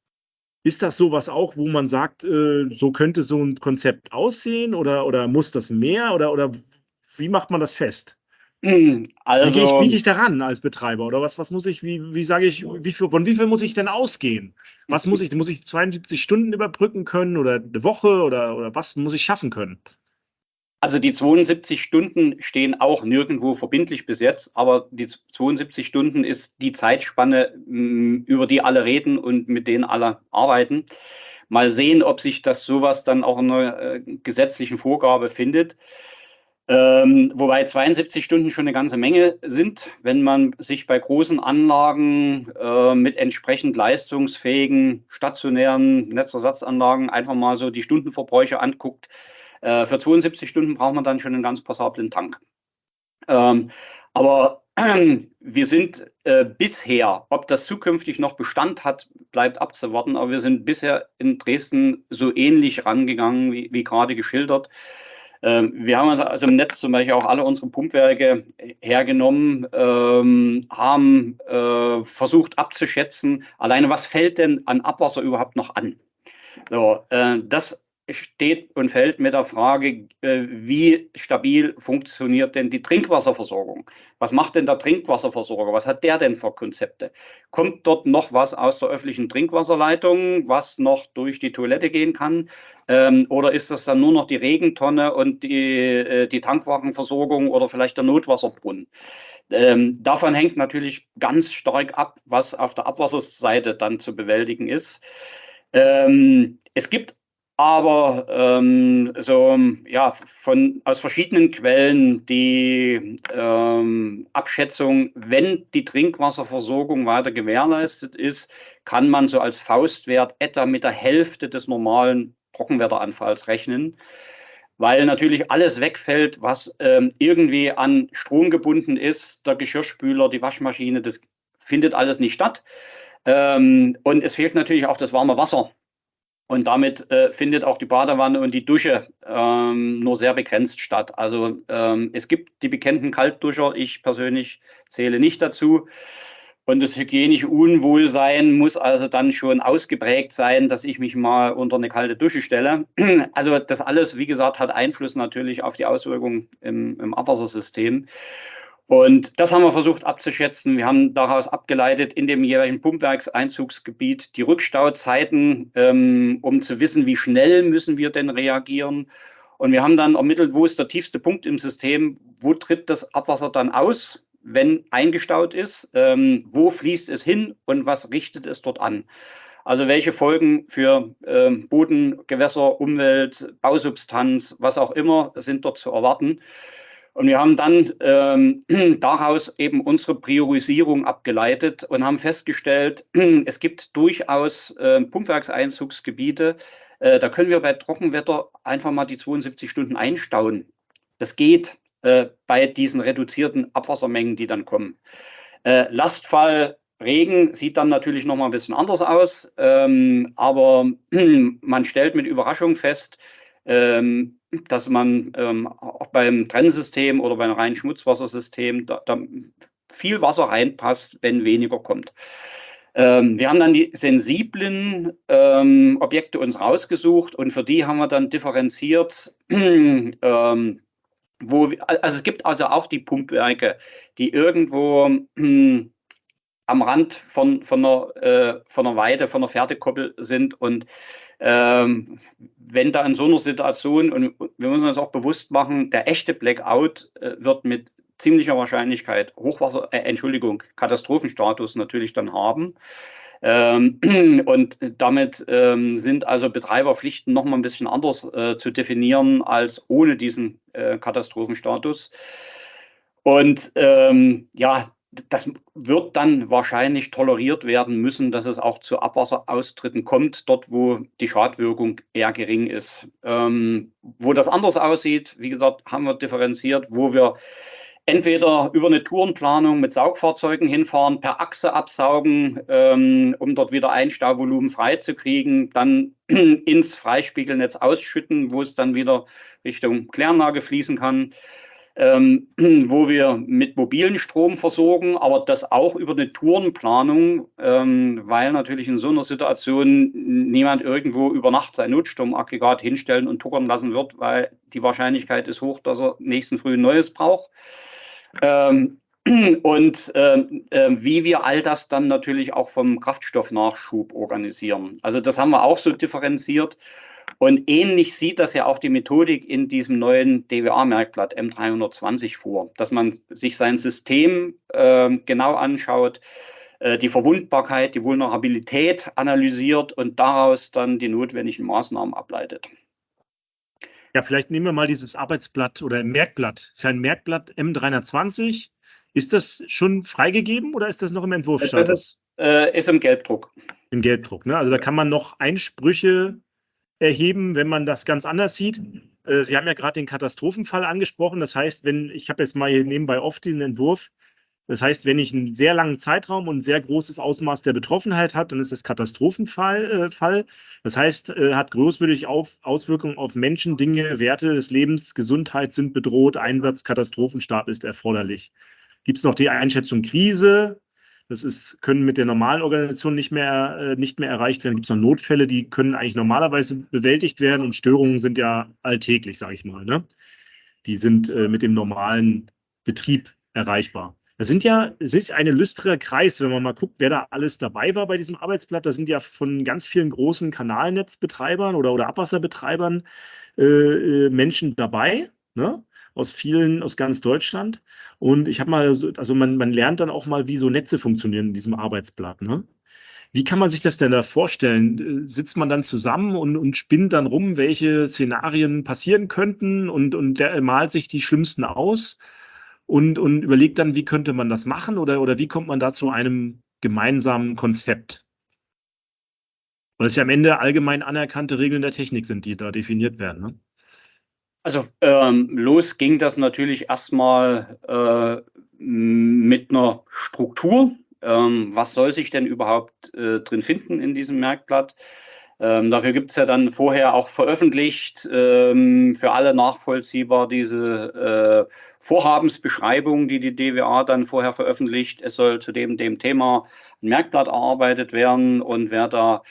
Ist das sowas auch, wo man sagt, äh, so könnte so ein Konzept aussehen oder, oder muss das mehr oder, oder wie macht man das fest?
Also,
wie gehe ich, wie gehe ich daran als Betreiber oder was, was muss ich, wie, wie sage ich, wie viel, von wie viel muss ich denn ausgehen? Was muss ich, muss ich zweiundsiebzig Stunden überbrücken können oder eine Woche oder, oder was muss ich schaffen können?
Also die zweiundsiebzig Stunden stehen auch nirgendwo verbindlich bis jetzt, aber die zweiundsiebzig Stunden ist die Zeitspanne, über die alle reden und mit denen alle arbeiten. Mal sehen, ob sich das sowas dann auch in einer äh, gesetzlichen Vorgabe findet. Ähm, wobei zweiundsiebzig Stunden schon eine ganze Menge sind, wenn man sich bei großen Anlagen äh, mit entsprechend leistungsfähigen stationären Netzersatzanlagen einfach mal so die Stundenverbräuche anguckt. Äh, für zweiundsiebzig Stunden braucht man dann schon einen ganz passablen Tank. Ähm, aber äh, wir sind äh, bisher, ob das zukünftig noch Bestand hat, bleibt abzuwarten, aber wir sind bisher in Dresden so ähnlich rangegangen, wie, wie gerade geschildert. Ähm, wir haben also, also im Netz zum Beispiel auch alle unsere Pumpwerke hergenommen, ähm, haben äh, versucht abzuschätzen, alleine was fällt denn an Abwasser überhaupt noch an? So, äh, das steht und fällt mit der Frage, äh, wie stabil funktioniert denn die Trinkwasserversorgung? Was macht denn der Trinkwasserversorger? Was hat der denn für Konzepte? Kommt dort noch was aus der öffentlichen Trinkwasserleitung, was noch durch die Toilette gehen kann? Ähm, oder ist das dann nur noch die Regentonne und die, äh, die Tankwagenversorgung oder vielleicht der Notwasserbrunnen? Ähm, davon hängt natürlich ganz stark ab, was auf der Abwasserseite dann zu bewältigen ist. Ähm, es gibt aber ähm, so ja von aus verschiedenen Quellen die ähm, Abschätzung, wenn die Trinkwasserversorgung weiter gewährleistet ist, kann man so als Faustwert etwa mit der Hälfte des normalen Trockenwetteranfalls rechnen, weil natürlich alles wegfällt, was ähm, irgendwie an Strom gebunden ist, der Geschirrspüler, die Waschmaschine, das findet alles nicht statt. Ähm, und es fehlt natürlich auch das warme Wasser. Und damit äh, findet auch die Badewanne und die Dusche ähm, nur sehr begrenzt statt. Also ähm, es gibt die bekannten Kaltduscher, ich persönlich zähle nicht dazu. Und das hygienische Unwohlsein muss also dann schon ausgeprägt sein, dass ich mich mal unter eine kalte Dusche stelle. Also das alles, wie gesagt, hat Einfluss natürlich auf die Auswirkungen im, im Abwassersystem. Und das haben wir versucht abzuschätzen. Wir haben daraus abgeleitet in dem jeweiligen Pumpwerkseinzugsgebiet die Rückstauzeiten, ähm, um zu wissen, wie schnell müssen wir denn reagieren. Und wir haben dann ermittelt, wo ist der tiefste Punkt im System, wo tritt das Abwasser dann aus, wenn eingestaut ist, ähm, wo fließt es hin und was richtet es dort an. Also welche Folgen für ähm, Boden, Gewässer, Umwelt, Bausubstanz, was auch immer, sind dort zu erwarten. Und wir haben dann ähm, daraus eben unsere Priorisierung abgeleitet und haben festgestellt, es gibt durchaus äh, Pumpwerkseinzugsgebiete, äh, da können wir bei Trockenwetter einfach mal die zweiundsiebzig Stunden einstauen. Das geht äh, bei diesen reduzierten Abwassermengen, die dann kommen. Äh, Lastfall Regen sieht dann natürlich noch mal ein bisschen anders aus, ähm, aber man stellt mit Überraschung fest, ähm, dass man ähm, auch beim Trennsystem oder beim reinen Schmutzwassersystem da, da viel Wasser reinpasst, wenn weniger kommt. Ähm, wir haben dann die sensiblen ähm, Objekte uns rausgesucht und für die haben wir dann differenziert, ähm, wo, also es gibt also auch die Pumpwerke, die irgendwo hm, am Rand von, von, einer, äh, von einer Weide, von einer Pferdekoppel sind und ähm, wenn da in so einer Situation, und wir müssen uns auch bewusst machen, der echte Blackout äh, wird mit ziemlicher Wahrscheinlichkeit Hochwasser, äh, Entschuldigung, Katastrophenstatus natürlich dann haben. Ähm, und damit ähm, sind also Betreiberpflichten noch mal ein bisschen anders äh, zu definieren als ohne diesen äh, Katastrophenstatus. Und ähm, ja, das wird dann wahrscheinlich toleriert werden müssen, dass es auch zu Abwasseraustritten kommt, dort wo die Schadwirkung eher gering ist. Ähm, wo das anders aussieht, wie gesagt, haben wir differenziert, wo wir entweder über eine Tourenplanung mit Saugfahrzeugen hinfahren, per Achse absaugen, ähm, um dort wieder Einstauvolumen freizukriegen, dann ins Freispiegelnetz ausschütten, wo es dann wieder Richtung Kläranlage fließen kann. ähm, wo wir mit mobilen Strom versorgen, aber das auch über eine Tourenplanung, ähm, weil natürlich in so einer Situation niemand irgendwo über Nacht sein Notstromaggregat hinstellen und tuckern lassen wird, weil die Wahrscheinlichkeit ist hoch, dass er nächsten Früh ein neues braucht. Ähm, und ähm, äh, wie wir all das dann natürlich auch vom Kraftstoffnachschub organisieren. Also das haben wir auch so differenziert. Und ähnlich sieht das ja auch die Methodik in diesem neuen D W A-Merkblatt M dreihundertzwanzig vor, dass man sich sein System äh, genau anschaut, äh, die Verwundbarkeit, die Vulnerabilität analysiert und daraus dann die notwendigen Maßnahmen ableitet.
Ja, vielleicht nehmen wir mal dieses Arbeitsblatt oder Merkblatt. Das ist ja ein Merkblatt M dreihundertzwanzig. Ist das schon freigegeben oder ist das noch im Entwurfsstatus?
Das ist, äh, ist im Gelbdruck.
Im Gelbdruck, ne? Also da kann man noch Einsprüche erheben, wenn man das ganz anders sieht. Äh, Sie haben ja gerade den Katastrophenfall angesprochen. Das heißt, wenn, ich habe jetzt mal hier nebenbei oft diesen Entwurf, das heißt, wenn ich einen sehr langen Zeitraum und ein sehr großes Ausmaß der Betroffenheit habe, dann ist das Katastrophenfall. Äh, Fall. Das heißt, äh, hat großwürdig auf, Auswirkungen auf Menschen, Dinge, Werte des Lebens, Gesundheit sind bedroht, Einsatz, Katastrophenstab ist erforderlich. Gibt es noch die Einschätzung Krise? Das ist, können mit der normalen Organisation nicht mehr, äh, nicht mehr erreicht werden. Gibt es noch Notfälle, die können eigentlich normalerweise bewältigt werden und Störungen sind ja alltäglich, sage ich mal. Ne? Die sind äh, mit dem normalen Betrieb erreichbar. Das sind ja das ist ein illustrer Kreis, wenn man mal guckt, wer da alles dabei war bei diesem Arbeitsblatt. Da sind ja von ganz vielen großen Kanalnetzbetreibern oder, oder Abwasserbetreibern äh, äh, Menschen dabei, ne? Aus vielen, aus ganz Deutschland. Und ich habe mal, so, also man, man lernt dann auch mal, wie so Netze funktionieren in diesem Arbeitsblatt, ne? Wie kann man sich das denn da vorstellen? Sitzt man dann zusammen und, und spinnt dann rum, welche Szenarien passieren könnten und, und der malt sich die schlimmsten aus und, und überlegt dann, wie könnte man das machen oder, oder wie kommt man da zu einem gemeinsamen Konzept? Weil es ja am Ende allgemein anerkannte Regeln der Technik sind, die da definiert werden, ne?
Also ähm, los ging das natürlich erstmal äh, mit einer Struktur. Ähm, was soll sich denn überhaupt äh, drin finden in diesem Merkblatt? Ähm, dafür gibt es ja dann vorher auch veröffentlicht, ähm, für alle nachvollziehbar, diese äh, Vorhabensbeschreibung, die die D W A dann vorher veröffentlicht. Es soll zu dem, dem Thema ein Merkblatt erarbeitet werden und wer da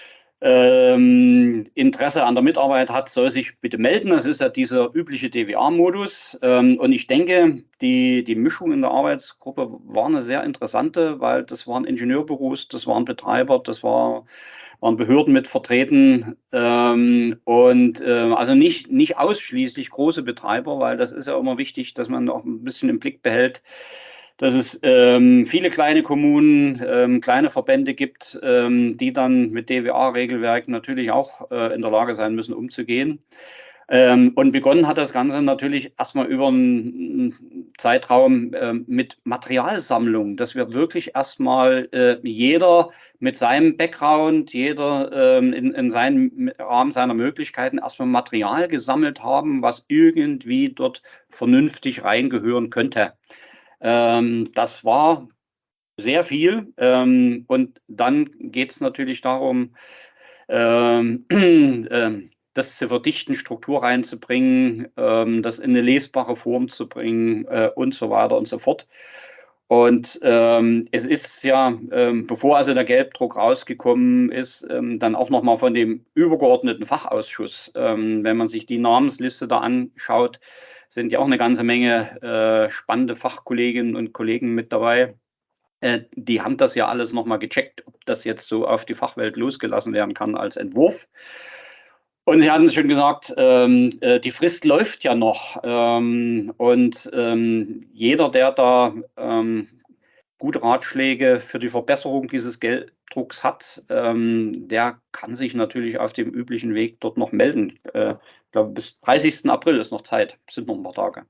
ähm, Interesse an der Mitarbeit hat, soll sich bitte melden. Das ist ja dieser übliche D W A-Modus. Ähm, und ich denke, die, die Mischung in der Arbeitsgruppe war eine sehr interessante, weil das waren Ingenieurbüros, das waren Betreiber, das war, waren Behörden mit vertreten. Ähm, und äh, also nicht, nicht ausschließlich große Betreiber, weil das ist ja immer wichtig, dass man auch ein bisschen im Blick behält, dass es ähm, viele kleine Kommunen, ähm, kleine Verbände gibt, ähm, die dann mit D W A-Regelwerken natürlich auch äh, in der Lage sein müssen, umzugehen. Ähm, und begonnen hat das Ganze natürlich erstmal über einen Zeitraum äh, mit Materialsammlung, dass wir wirklich erstmal äh, jeder mit seinem Background, jeder ähm, in, in seinem Rahmen seiner Möglichkeiten erstmal Material gesammelt haben, was irgendwie dort vernünftig reingehören könnte. Ähm, das war sehr viel. Ähm, und dann geht es natürlich darum, ähm, äh, das zu verdichten, Struktur reinzubringen, ähm, das in eine lesbare Form zu bringen äh, und so weiter und so fort. Und ähm, es ist ja, ähm, bevor also der Gelbdruck rausgekommen ist, ähm, dann auch nochmal von dem übergeordneten Fachausschuss, ähm, wenn man sich die Namensliste da anschaut, sind ja auch eine ganze Menge äh, spannende Fachkolleginnen und Kollegen mit dabei. Äh, die haben das ja alles nochmal gecheckt, ob das jetzt so auf die Fachwelt losgelassen werden kann als Entwurf. Und Sie hatten es schon gesagt, ähm, äh, die Frist läuft ja noch. Ähm, und ähm, jeder, der da ähm, gute Ratschläge für die Verbesserung dieses Gelddrucks hat, ähm, der kann sich natürlich auf dem üblichen Weg dort noch melden. Äh, ich glaube, bis dreißigsten April ist noch Zeit, sind noch ein paar Tage.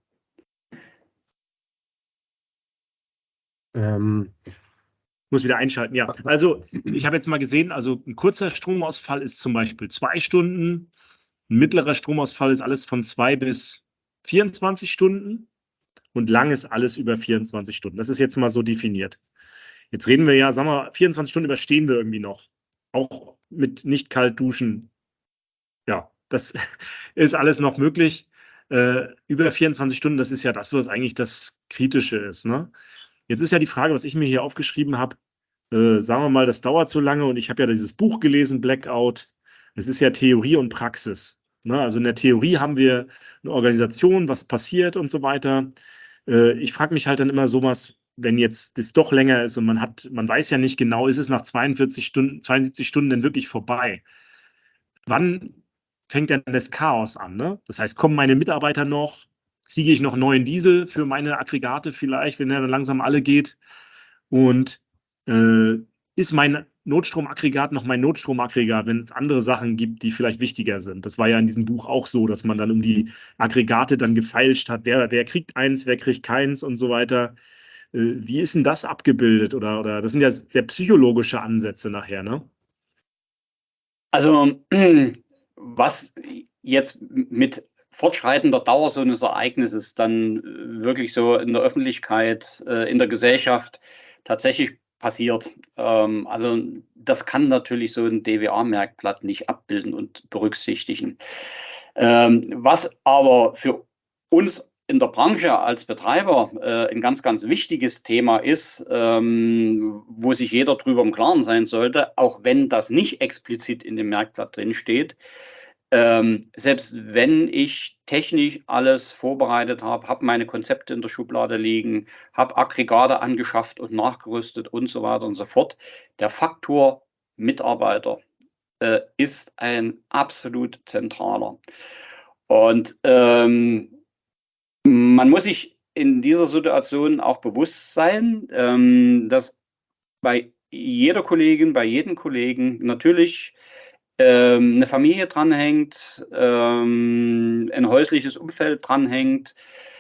Ähm, muss wieder einschalten, ja. Also, ich habe jetzt mal gesehen, also ein kurzer Stromausfall ist zum Beispiel zwei Stunden, ein mittlerer Stromausfall ist alles von zwei bis vierundzwanzig Stunden und lang ist alles über vierundzwanzig Stunden. Das ist jetzt mal so definiert. Jetzt reden wir ja, sagen wir, vierundzwanzig Stunden überstehen wir irgendwie noch. Auch mit nicht kalt duschen. Ja, das ist alles noch möglich. äh, über vierundzwanzig Stunden, das ist ja das, was eigentlich das Kritische ist, ne? Jetzt ist ja die Frage, was ich mir hier aufgeschrieben habe, äh, sagen wir mal, das dauert so lange und ich habe ja dieses Buch gelesen, Blackout. Es ist ja Theorie und Praxis, ne? Also in der Theorie haben wir eine Organisation, was passiert und so weiter. Äh, ich frage mich halt dann immer sowas, wenn jetzt das doch länger ist und man hat, man weiß ja nicht genau, ist es nach zweiundvierzig Stunden, zweiundsiebzig Stunden denn wirklich vorbei? Wann fängt denn das Chaos an, ne? Das heißt, kommen meine Mitarbeiter noch? Kriege ich noch neuen Diesel für meine Aggregate vielleicht, wenn er dann langsam alle geht? Und äh, ist mein Notstromaggregat noch mein Notstromaggregat, wenn es andere Sachen gibt, die vielleicht wichtiger sind? Das war ja in diesem Buch auch so, dass man dann um die Aggregate dann gefeilscht hat. Wer, wer kriegt eins, wer kriegt keins und so weiter. Äh, wie ist denn das abgebildet? Oder, oder das sind ja sehr psychologische Ansätze nachher, ne?
Also, was jetzt mit fortschreitender Dauer so eines Ereignisses dann wirklich so in der Öffentlichkeit, äh, in der Gesellschaft tatsächlich passiert. Ähm, also das kann natürlich so ein D W A-Merkblatt nicht abbilden und berücksichtigen. Ähm, was aber für uns in der Branche als Betreiber äh, ein ganz, ganz wichtiges Thema ist, ähm, wo sich jeder drüber im Klaren sein sollte, auch wenn das nicht explizit in dem Merkblatt drin steht. Ähm, selbst wenn ich technisch alles vorbereitet habe, habe meine Konzepte in der Schublade liegen, habe Aggregate angeschafft und nachgerüstet und so weiter und so fort, der Faktor Mitarbeiter äh, ist ein absolut zentraler. Und ähm, man muss sich in dieser Situation auch bewusst sein, ähm, dass bei jeder Kollegin, bei jedem Kollegen natürlich ähm, eine Familie dranhängt, ähm, ein häusliches Umfeld dranhängt,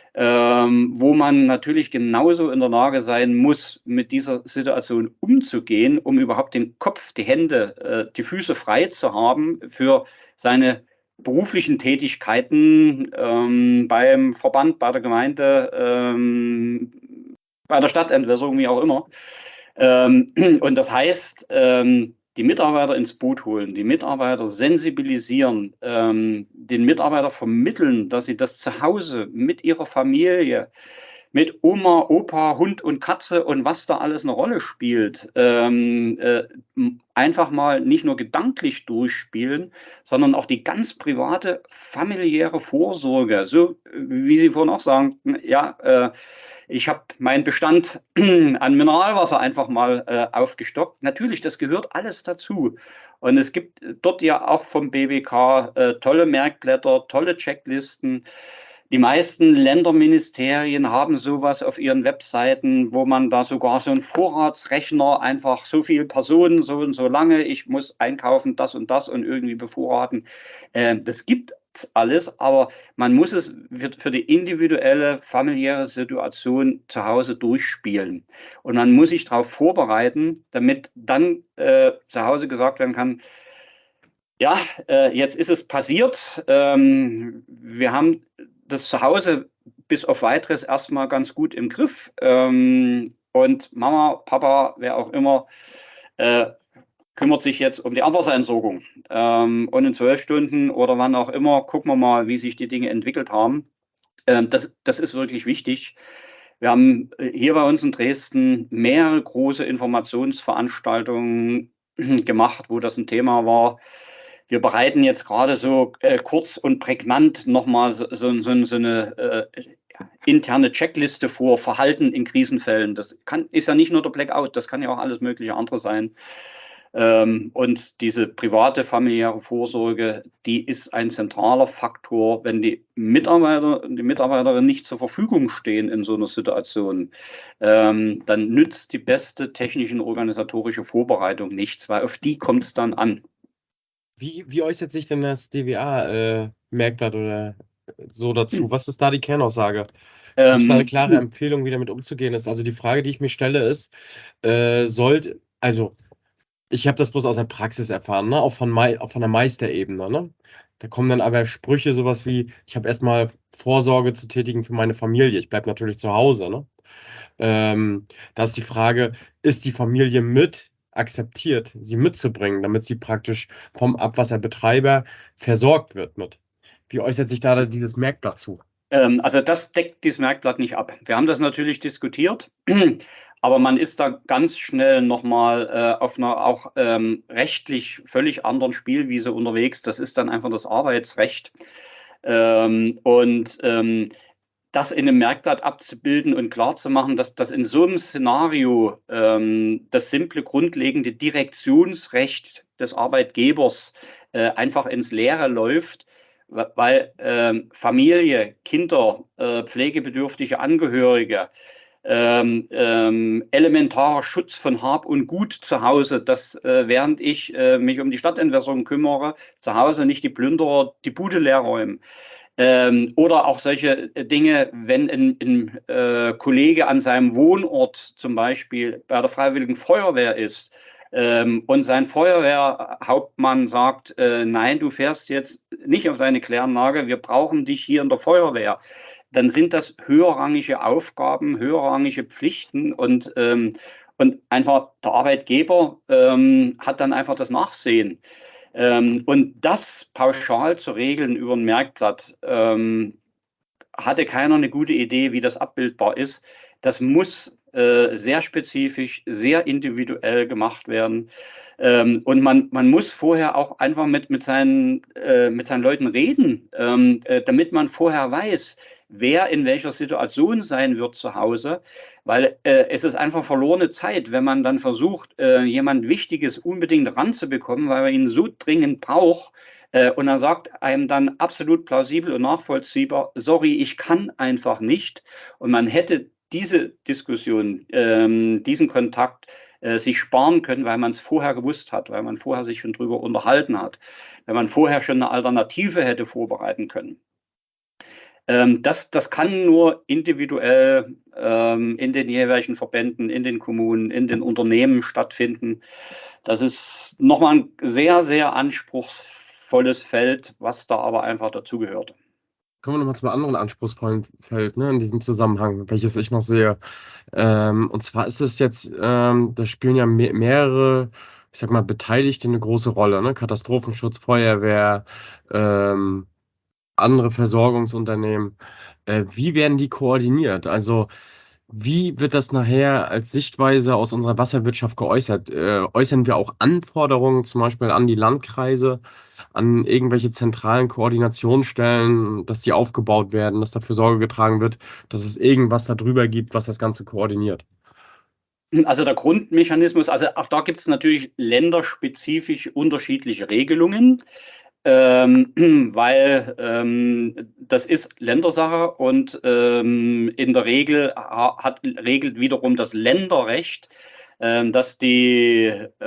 ähm, wo man natürlich genauso in der Lage sein muss, mit dieser Situation umzugehen, um überhaupt den Kopf, die Hände, äh, die Füße frei zu haben für seine beruflichen Tätigkeiten ähm, beim Verband, bei der Gemeinde, ähm, bei der Stadtentwässerung, wie auch immer. Ähm, und das heißt, ähm, die Mitarbeiter ins Boot holen, die Mitarbeiter sensibilisieren, ähm, den Mitarbeiter vermitteln, dass sie das zu Hause mit ihrer Familie, mit Oma, Opa, Hund und Katze und was da alles eine Rolle spielt, ähm, äh, einfach mal nicht nur gedanklich durchspielen, sondern auch die ganz private, familiäre Vorsorge, so wie Sie vorhin auch sagen, ja, äh, ich habe meinen Bestand an Mineralwasser einfach mal äh, aufgestockt. Natürlich, das gehört alles dazu. Und es gibt dort ja auch vom B W K äh, tolle Merkblätter, tolle Checklisten. Die meisten Länderministerien haben sowas auf ihren Webseiten, wo man da sogar so einen Vorratsrechner einfach so viele Personen, so und so lange, ich muss einkaufen, das und das und irgendwie bevorraten. Äh, das gibt alles, aber man muss es für die individuelle familiäre Situation zu Hause durchspielen. Und man muss sich darauf vorbereiten, damit dann äh, zu Hause gesagt werden kann, ja, äh, jetzt ist es passiert. Ähm, wir haben das zu Hause bis auf weiteres erstmal ganz gut im Griff. Ähm, und Mama, Papa, wer auch immer, äh, kümmert sich jetzt um die Abwasserentsorgung. Ähm, und in zwölf Stunden oder wann auch immer gucken wir mal, wie sich die Dinge entwickelt haben. Ähm, das, das ist wirklich wichtig. Wir haben hier bei uns in Dresden mehrere große Informationsveranstaltungen gemacht, wo das ein Thema war. Wir bereiten jetzt gerade so äh, kurz und prägnant nochmal so, so, so, so eine äh, interne Checkliste vor Verhalten in Krisenfällen. Das kann, ist ja nicht nur der Blackout, das kann ja auch alles mögliche andere sein. Ähm, und diese private familiäre Vorsorge, die ist ein zentraler Faktor, wenn die Mitarbeiter und die Mitarbeiterinnen nicht zur Verfügung stehen in so einer Situation, ähm, dann nützt die beste technische und organisatorische Vorbereitung nichts, weil auf die kommt es dann an.
Wie, wie äußert sich denn das D W A-Merkblatt oder so dazu? Was ist da die Kernaussage? Gibt es da eine
Ähm,
klare Empfehlung, wie damit umzugehen ist? Also die Frage, die ich mir stelle, ist, äh, sollte, also ich habe das bloß aus der Praxis erfahren, ne? Auch von, Mei auch von der Meisterebene, ne? Da kommen dann aber Sprüche, sowas wie, ich habe erstmal Vorsorge zu tätigen für meine Familie. Ich bleibe natürlich zu Hause, ne? Ähm, da ist die Frage, ist die Familie mit akzeptiert, sie mitzubringen, damit sie praktisch vom Abwasserbetreiber versorgt wird mit? wie äußert sich da dieses Merkblatt zu?
Ähm, also das deckt dieses Merkblatt nicht ab. Wir haben das natürlich diskutiert, aber man ist da ganz schnell nochmal äh, auf einer auch ähm, rechtlich völlig anderen Spielwiese unterwegs. Das ist dann einfach das Arbeitsrecht. Ähm, und ähm, das in einem Merkblatt abzubilden und klarzumachen, dass das in so einem Szenario ähm, das simple, grundlegende Direktionsrecht des Arbeitgebers äh, einfach ins Leere läuft, weil ähm, Familie, Kinder, äh, pflegebedürftige Angehörige, ähm, ähm, elementarer Schutz von Hab und Gut zu Hause, dass äh, während ich äh, mich um die Stadtentwässerung kümmere, zu Hause nicht die Plünderer die Bude leer räumen. Ähm, oder auch solche Dinge, wenn ein, ein äh, Kollege an seinem Wohnort zum Beispiel bei der Freiwilligen Feuerwehr ist ähm, und sein Feuerwehrhauptmann sagt, äh, nein, du fährst jetzt nicht auf deine Kläranlage, wir brauchen dich hier in der Feuerwehr, dann sind das höherrangige Aufgaben, höherrangige Pflichten und, ähm, und einfach der Arbeitgeber ähm, hat dann einfach das Nachsehen. Ähm, und das pauschal zu regeln über ein Merkblatt, ähm, hatte keiner eine gute Idee, wie das abbildbar ist. Das muss äh, sehr spezifisch, sehr individuell gemacht werden. Ähm, und man, man muss vorher auch einfach mit, mit, seinen, äh, mit seinen Leuten reden, ähm, äh, damit man vorher weiß, wer in welcher Situation sein wird zu Hause, weil äh, es ist einfach verlorene Zeit, wenn man dann versucht, äh, jemand Wichtiges unbedingt ranzubekommen, weil man ihn so dringend braucht, äh, und er sagt einem dann absolut plausibel und nachvollziehbar, sorry, ich kann einfach nicht. Und man hätte diese Diskussion, ähm, diesen Kontakt äh, sich sparen können, weil man es vorher gewusst hat, weil man vorher sich schon drüber unterhalten hat, wenn man vorher schon eine Alternative hätte vorbereiten können. Ähm, das, das kann nur individuell ähm, in den jeweiligen Verbänden, in den Kommunen, in den Unternehmen stattfinden. Das ist nochmal ein sehr, sehr anspruchsvolles Feld, was da aber einfach dazugehört.
Kommen wir nochmal zum anderen anspruchsvollen Feld, ne, in diesem Zusammenhang, welches ich noch sehe. Ähm, und zwar ist es jetzt, ähm, da spielen ja me mehrere, ich sag mal, Beteiligte eine große Rolle, ne? Katastrophenschutz, Feuerwehr, ähm, andere Versorgungsunternehmen. Äh, wie werden die koordiniert? Also, wie wird das nachher als Sichtweise aus unserer Wasserwirtschaft geäußert? Äh, äußern wir auch Anforderungen, zum Beispiel an die Landkreise, an irgendwelche zentralen Koordinationsstellen, dass die aufgebaut werden, dass dafür Sorge getragen wird, dass es irgendwas da drüber gibt, was das Ganze koordiniert?
Also der Grundmechanismus, also auch da gibt es natürlich länderspezifisch unterschiedliche Regelungen, ähm, weil ähm, das ist Ländersache und ähm, in der Regel hat, regelt wiederum das Länderrecht, ähm, dass die,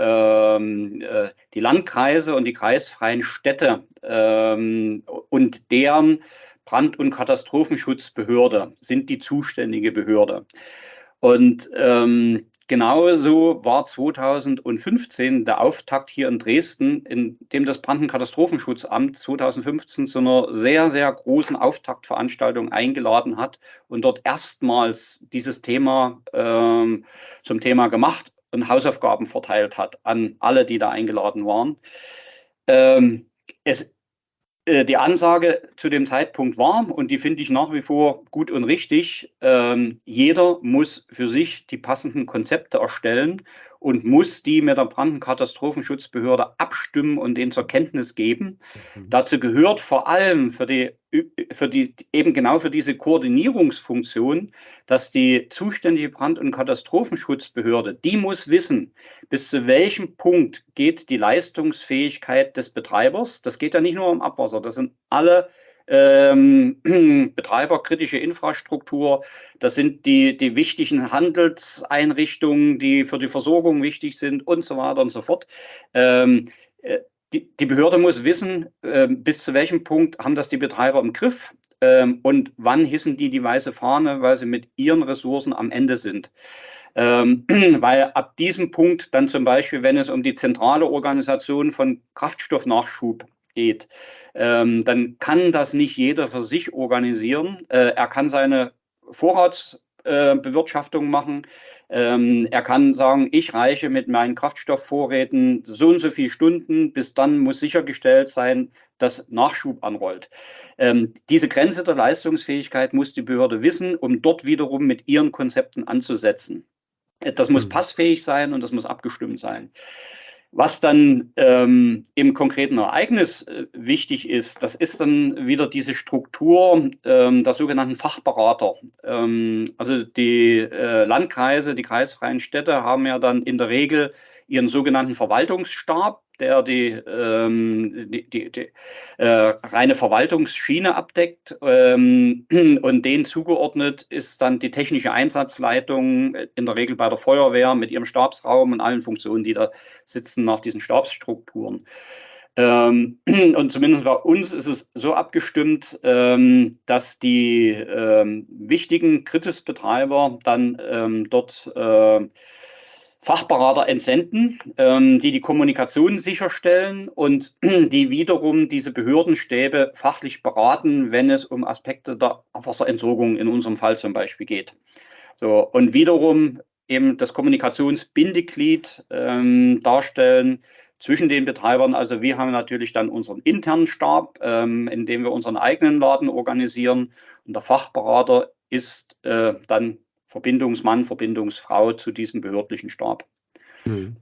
ähm, äh, die Landkreise und die kreisfreien Städte ähm, und deren Brand- und Katastrophenschutzbehörde sind die zuständige Behörde. Und ähm, genauso war zweitausendfünfzehn der Auftakt hier in Dresden, in dem das Brand- und Katastrophenschutzamt zweitausendfünfzehn zu einer sehr, sehr großen Auftaktveranstaltung eingeladen hat und dort erstmals dieses Thema ähm, zum Thema gemacht und Hausaufgaben verteilt hat an alle, die da eingeladen waren. Ähm, es Die Ansage zu dem Zeitpunkt war, und die finde ich nach wie vor gut und richtig, ähm, jeder muss für sich die passenden Konzepte erstellen und muss die mit der Brand- und Katastrophenschutzbehörde abstimmen und denen zur Kenntnis geben.
Mhm.
Dazu gehört vor allem für die, für die, eben genau für diese Koordinierungsfunktion, dass die zuständige Brand- und Katastrophenschutzbehörde, die muss wissen, bis zu welchem Punkt geht die Leistungsfähigkeit des Betreibers. Das geht ja nicht nur um Abwasser, das sind alle ähm, betreiberkritische Infrastruktur, das sind die, die wichtigen Handelseinrichtungen, die für die Versorgung wichtig sind und so weiter und so fort. Ähm, äh, die, die Behörde muss wissen, äh, bis zu welchem Punkt haben das die Betreiber im Griff ähm, und wann hissen die die weiße Fahne, weil sie mit ihren Ressourcen am Ende sind. Ähm, weil ab diesem Punkt dann zum Beispiel, wenn es um die zentrale Organisation von Kraftstoffnachschub geht, ähm, dann kann das nicht jeder für sich organisieren. Äh, er kann seine Vorratsbewirtschaftung äh, machen. Ähm, er kann sagen, ich reiche mit meinen Kraftstoffvorräten so und so viele Stunden, bis dann muss sichergestellt sein, dass Nachschub anrollt. Ähm, diese Grenze der Leistungsfähigkeit muss die Behörde wissen, um dort wiederum mit ihren Konzepten anzusetzen. Das muss
Mhm.
passfähig sein und das muss abgestimmt sein. Was dann ähm, im konkreten Ereignis äh, wichtig ist, das ist dann wieder diese Struktur ähm, der sogenannten Fachberater. Ähm, also die äh, Landkreise, die kreisfreien Städte haben ja dann in der Regel ihren sogenannten Verwaltungsstab, der die, ähm, die, die, die äh, reine Verwaltungsschiene abdeckt, ähm, und denen zugeordnet ist dann die technische Einsatzleitung, in der Regel bei der Feuerwehr mit ihrem Stabsraum und allen Funktionen, die da sitzen nach diesen Stabsstrukturen. Ähm, und zumindest bei uns ist es so abgestimmt, ähm, dass die ähm, wichtigen Kritisbetreiber dann ähm, dort äh, Fachberater entsenden, ähm, die die Kommunikation sicherstellen und die wiederum diese Behördenstäbe fachlich beraten, wenn es um Aspekte der Abwasserentsorgung in unserem Fall zum Beispiel geht. So, und wiederum eben das Kommunikationsbindeglied ähm, darstellen zwischen den Betreibern. Also wir haben natürlich dann unseren internen Stab, ähm, in dem wir unseren eigenen Laden organisieren. Und der Fachberater ist äh, dann Verbindungsmann, Verbindungsfrau zu diesem behördlichen Stab.
Mhm.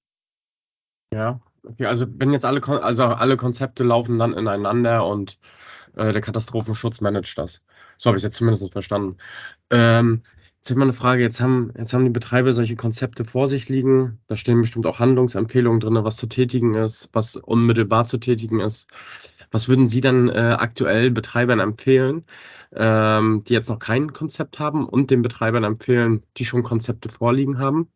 Ja, okay, also wenn jetzt alle, Kon also alle Konzepte laufen dann ineinander und äh, der Katastrophenschutz managt das. So habe ich es jetzt zumindest verstanden. Ähm, jetzt habe ich mal eine Frage. Jetzt haben, jetzt haben die Betreiber solche Konzepte vor sich liegen. Da stehen bestimmt auch Handlungsempfehlungen drin, was zu tätigen ist, was unmittelbar zu tätigen ist. Was würden Sie dann äh, aktuell Betreibern empfehlen, ähm, die jetzt noch kein Konzept haben, und den Betreibern empfehlen, die schon Konzepte vorliegen haben?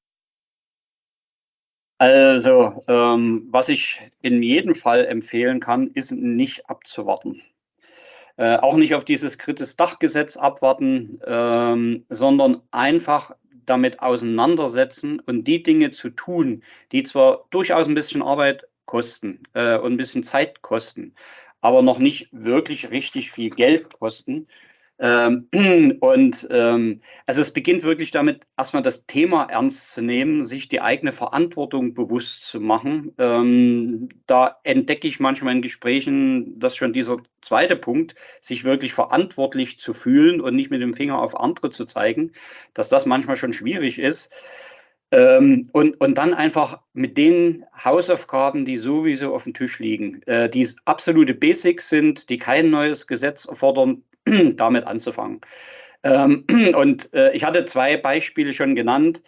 Also, ähm, was ich in jedem Fall empfehlen kann, ist nicht abzuwarten. Äh, auch nicht auf dieses Kritis-Dachgesetz abwarten, ähm, sondern einfach damit auseinandersetzen und die Dinge zu tun, die zwar durchaus ein bisschen Arbeit kosten äh, und ein bisschen Zeit kosten, aber noch nicht wirklich richtig viel Geld kosten. Ähm, und ähm, also es beginnt wirklich damit, erstmal das Thema ernst zu nehmen, sich die eigene Verantwortung bewusst zu machen. Ähm, da entdecke ich manchmal in Gesprächen, dass schon dieser zweite Punkt, sich wirklich verantwortlich zu fühlen und nicht mit dem Finger auf andere zu zeigen, dass das manchmal schon schwierig ist. Ähm, und, und dann einfach mit den Hausaufgaben, die sowieso auf dem Tisch liegen, äh, die absolute Basics sind, die kein neues Gesetz erfordern, damit anzufangen. Ähm, und äh, ich hatte zwei Beispiele schon genannt.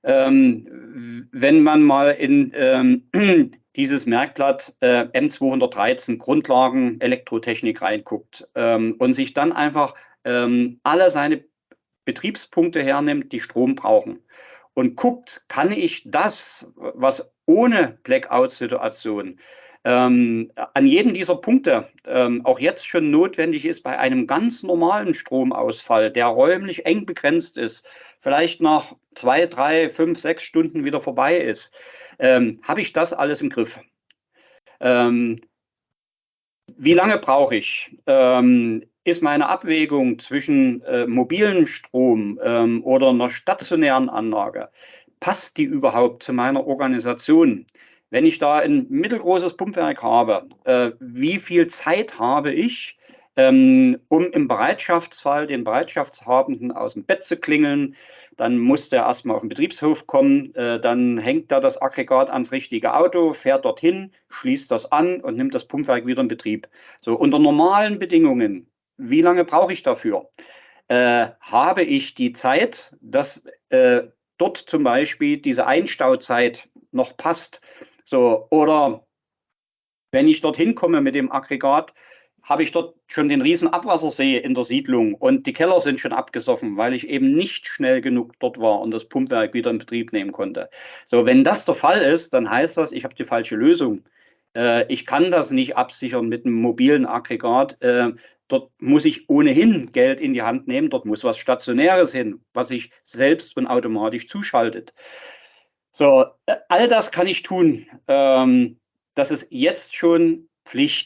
Ähm, wenn man mal in ähm, dieses Merkblatt äh, M zweihundertdreizehn Grundlagen Elektrotechnik reinguckt ähm, und sich dann einfach ähm, alle seine Betriebspunkte hernimmt, die Strom brauchen und guckt, kann ich das, was ohne Blackout-Situation ähm, an jedem dieser Punkte ähm, auch jetzt schon notwendig ist bei einem ganz normalen Stromausfall, der räumlich eng begrenzt ist, vielleicht nach zwei, drei, fünf, sechs Stunden wieder vorbei ist, ähm, habe ich das alles im Griff. Ähm, wie lange brauche ich? Ähm, ist meine Abwägung zwischen äh, mobilem Strom ähm, oder einer stationären Anlage, passt die überhaupt zu meiner Organisation? Wenn ich da ein mittelgroßes Pumpwerk habe, äh, wie viel Zeit habe ich, ähm, um im Bereitschaftsfall den Bereitschaftshabenden aus dem Bett zu klingeln? Dann muss der erstmal auf den Betriebshof kommen, äh, dann hängt da das Aggregat ans richtige Auto, fährt dorthin, schließt das an und nimmt das Pumpwerk wieder in Betrieb. So, unter normalen Bedingungen, wie lange brauche ich dafür? Äh, habe ich die Zeit, dass äh, dort zum Beispiel diese Einstauzeit noch passt? So, oder wenn ich dorthin komme mit dem Aggregat, habe ich dort schon den riesen Abwassersee in der Siedlung und die Keller sind schon abgesoffen, weil ich eben nicht schnell genug dort war und das Pumpwerk wieder in Betrieb nehmen konnte. So, wenn das der Fall ist, dann heißt das, ich habe die falsche Lösung. Äh, ich kann das nicht absichern mit einem mobilen Aggregat. Äh, dort muss ich ohnehin Geld in die Hand nehmen. Dort muss was Stationäres hin, was sich selbst und automatisch zuschaltet. So, all das kann ich tun. Ähm, das ist jetzt schon Pflicht.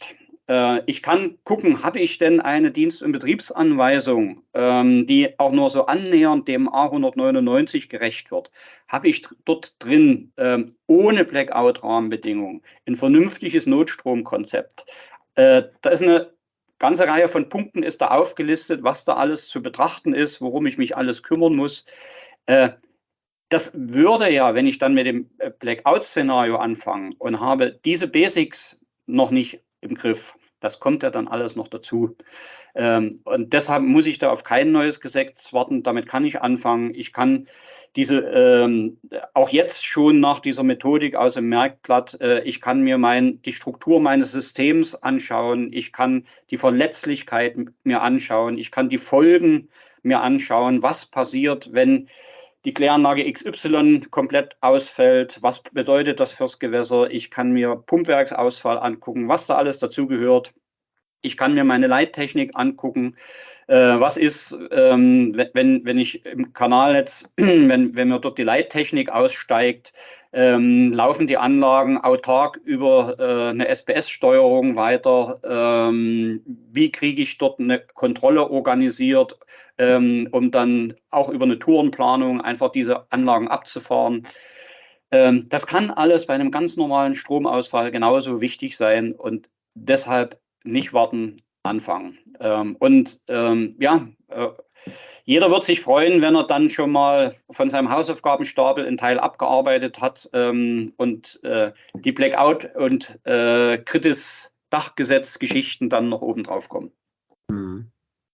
äh, ich kann gucken, habe ich denn eine Dienst- und Betriebsanweisung, ähm, die auch nur so annähernd dem A hundertneunundneunzig gerecht wird. Habe ich dort drin ähm, ohne Blackout-Rahmenbedingungen ein vernünftiges Notstromkonzept. Äh, da ist eine ganze Reihe von Punkten ist da aufgelistet, was da alles zu betrachten ist, worum ich mich alles kümmern muss. Äh, Das würde ja, wenn ich dann mit dem Blackout-Szenario anfange und habe diese Basics noch nicht im Griff, das kommt ja dann alles noch dazu. Ähm, und deshalb muss ich da auf kein neues Gesetz warten. Damit kann ich anfangen. Ich kann diese ähm, auch jetzt schon nach dieser Methodik aus dem Merkblatt, äh, ich kann mir mein, die Struktur meines Systems anschauen. Ich kann die Verletzlichkeit mir anschauen. Ich kann die Folgen mir anschauen. Was passiert, wenn die Kläranlage X Y komplett ausfällt? Was bedeutet das fürs Gewässer? Ich kann mir Pumpwerksausfall angucken, was da alles dazugehört. Ich kann mir meine Leittechnik angucken. Äh, was ist, ähm, wenn, wenn ich im Kanalnetz, wenn, wenn mir dort die Leittechnik aussteigt, ähm, laufen die Anlagen autark über äh, eine S P S-Steuerung weiter? Ähm, wie kriege ich dort eine Kontrolle organisiert, ähm, um dann auch über eine Tourenplanung einfach diese Anlagen abzufahren? Ähm, das kann alles bei einem ganz normalen Stromausfall genauso wichtig sein und deshalb nicht warten, anfangen. Ähm, und ähm, ja, äh, jeder wird sich freuen, wenn er dann schon mal von seinem Hausaufgabenstapel einen Teil abgearbeitet hat ähm, und äh, die Blackout- und äh, Kritis-Dachgesetz-Geschichten dann noch oben drauf kommen.
Mhm.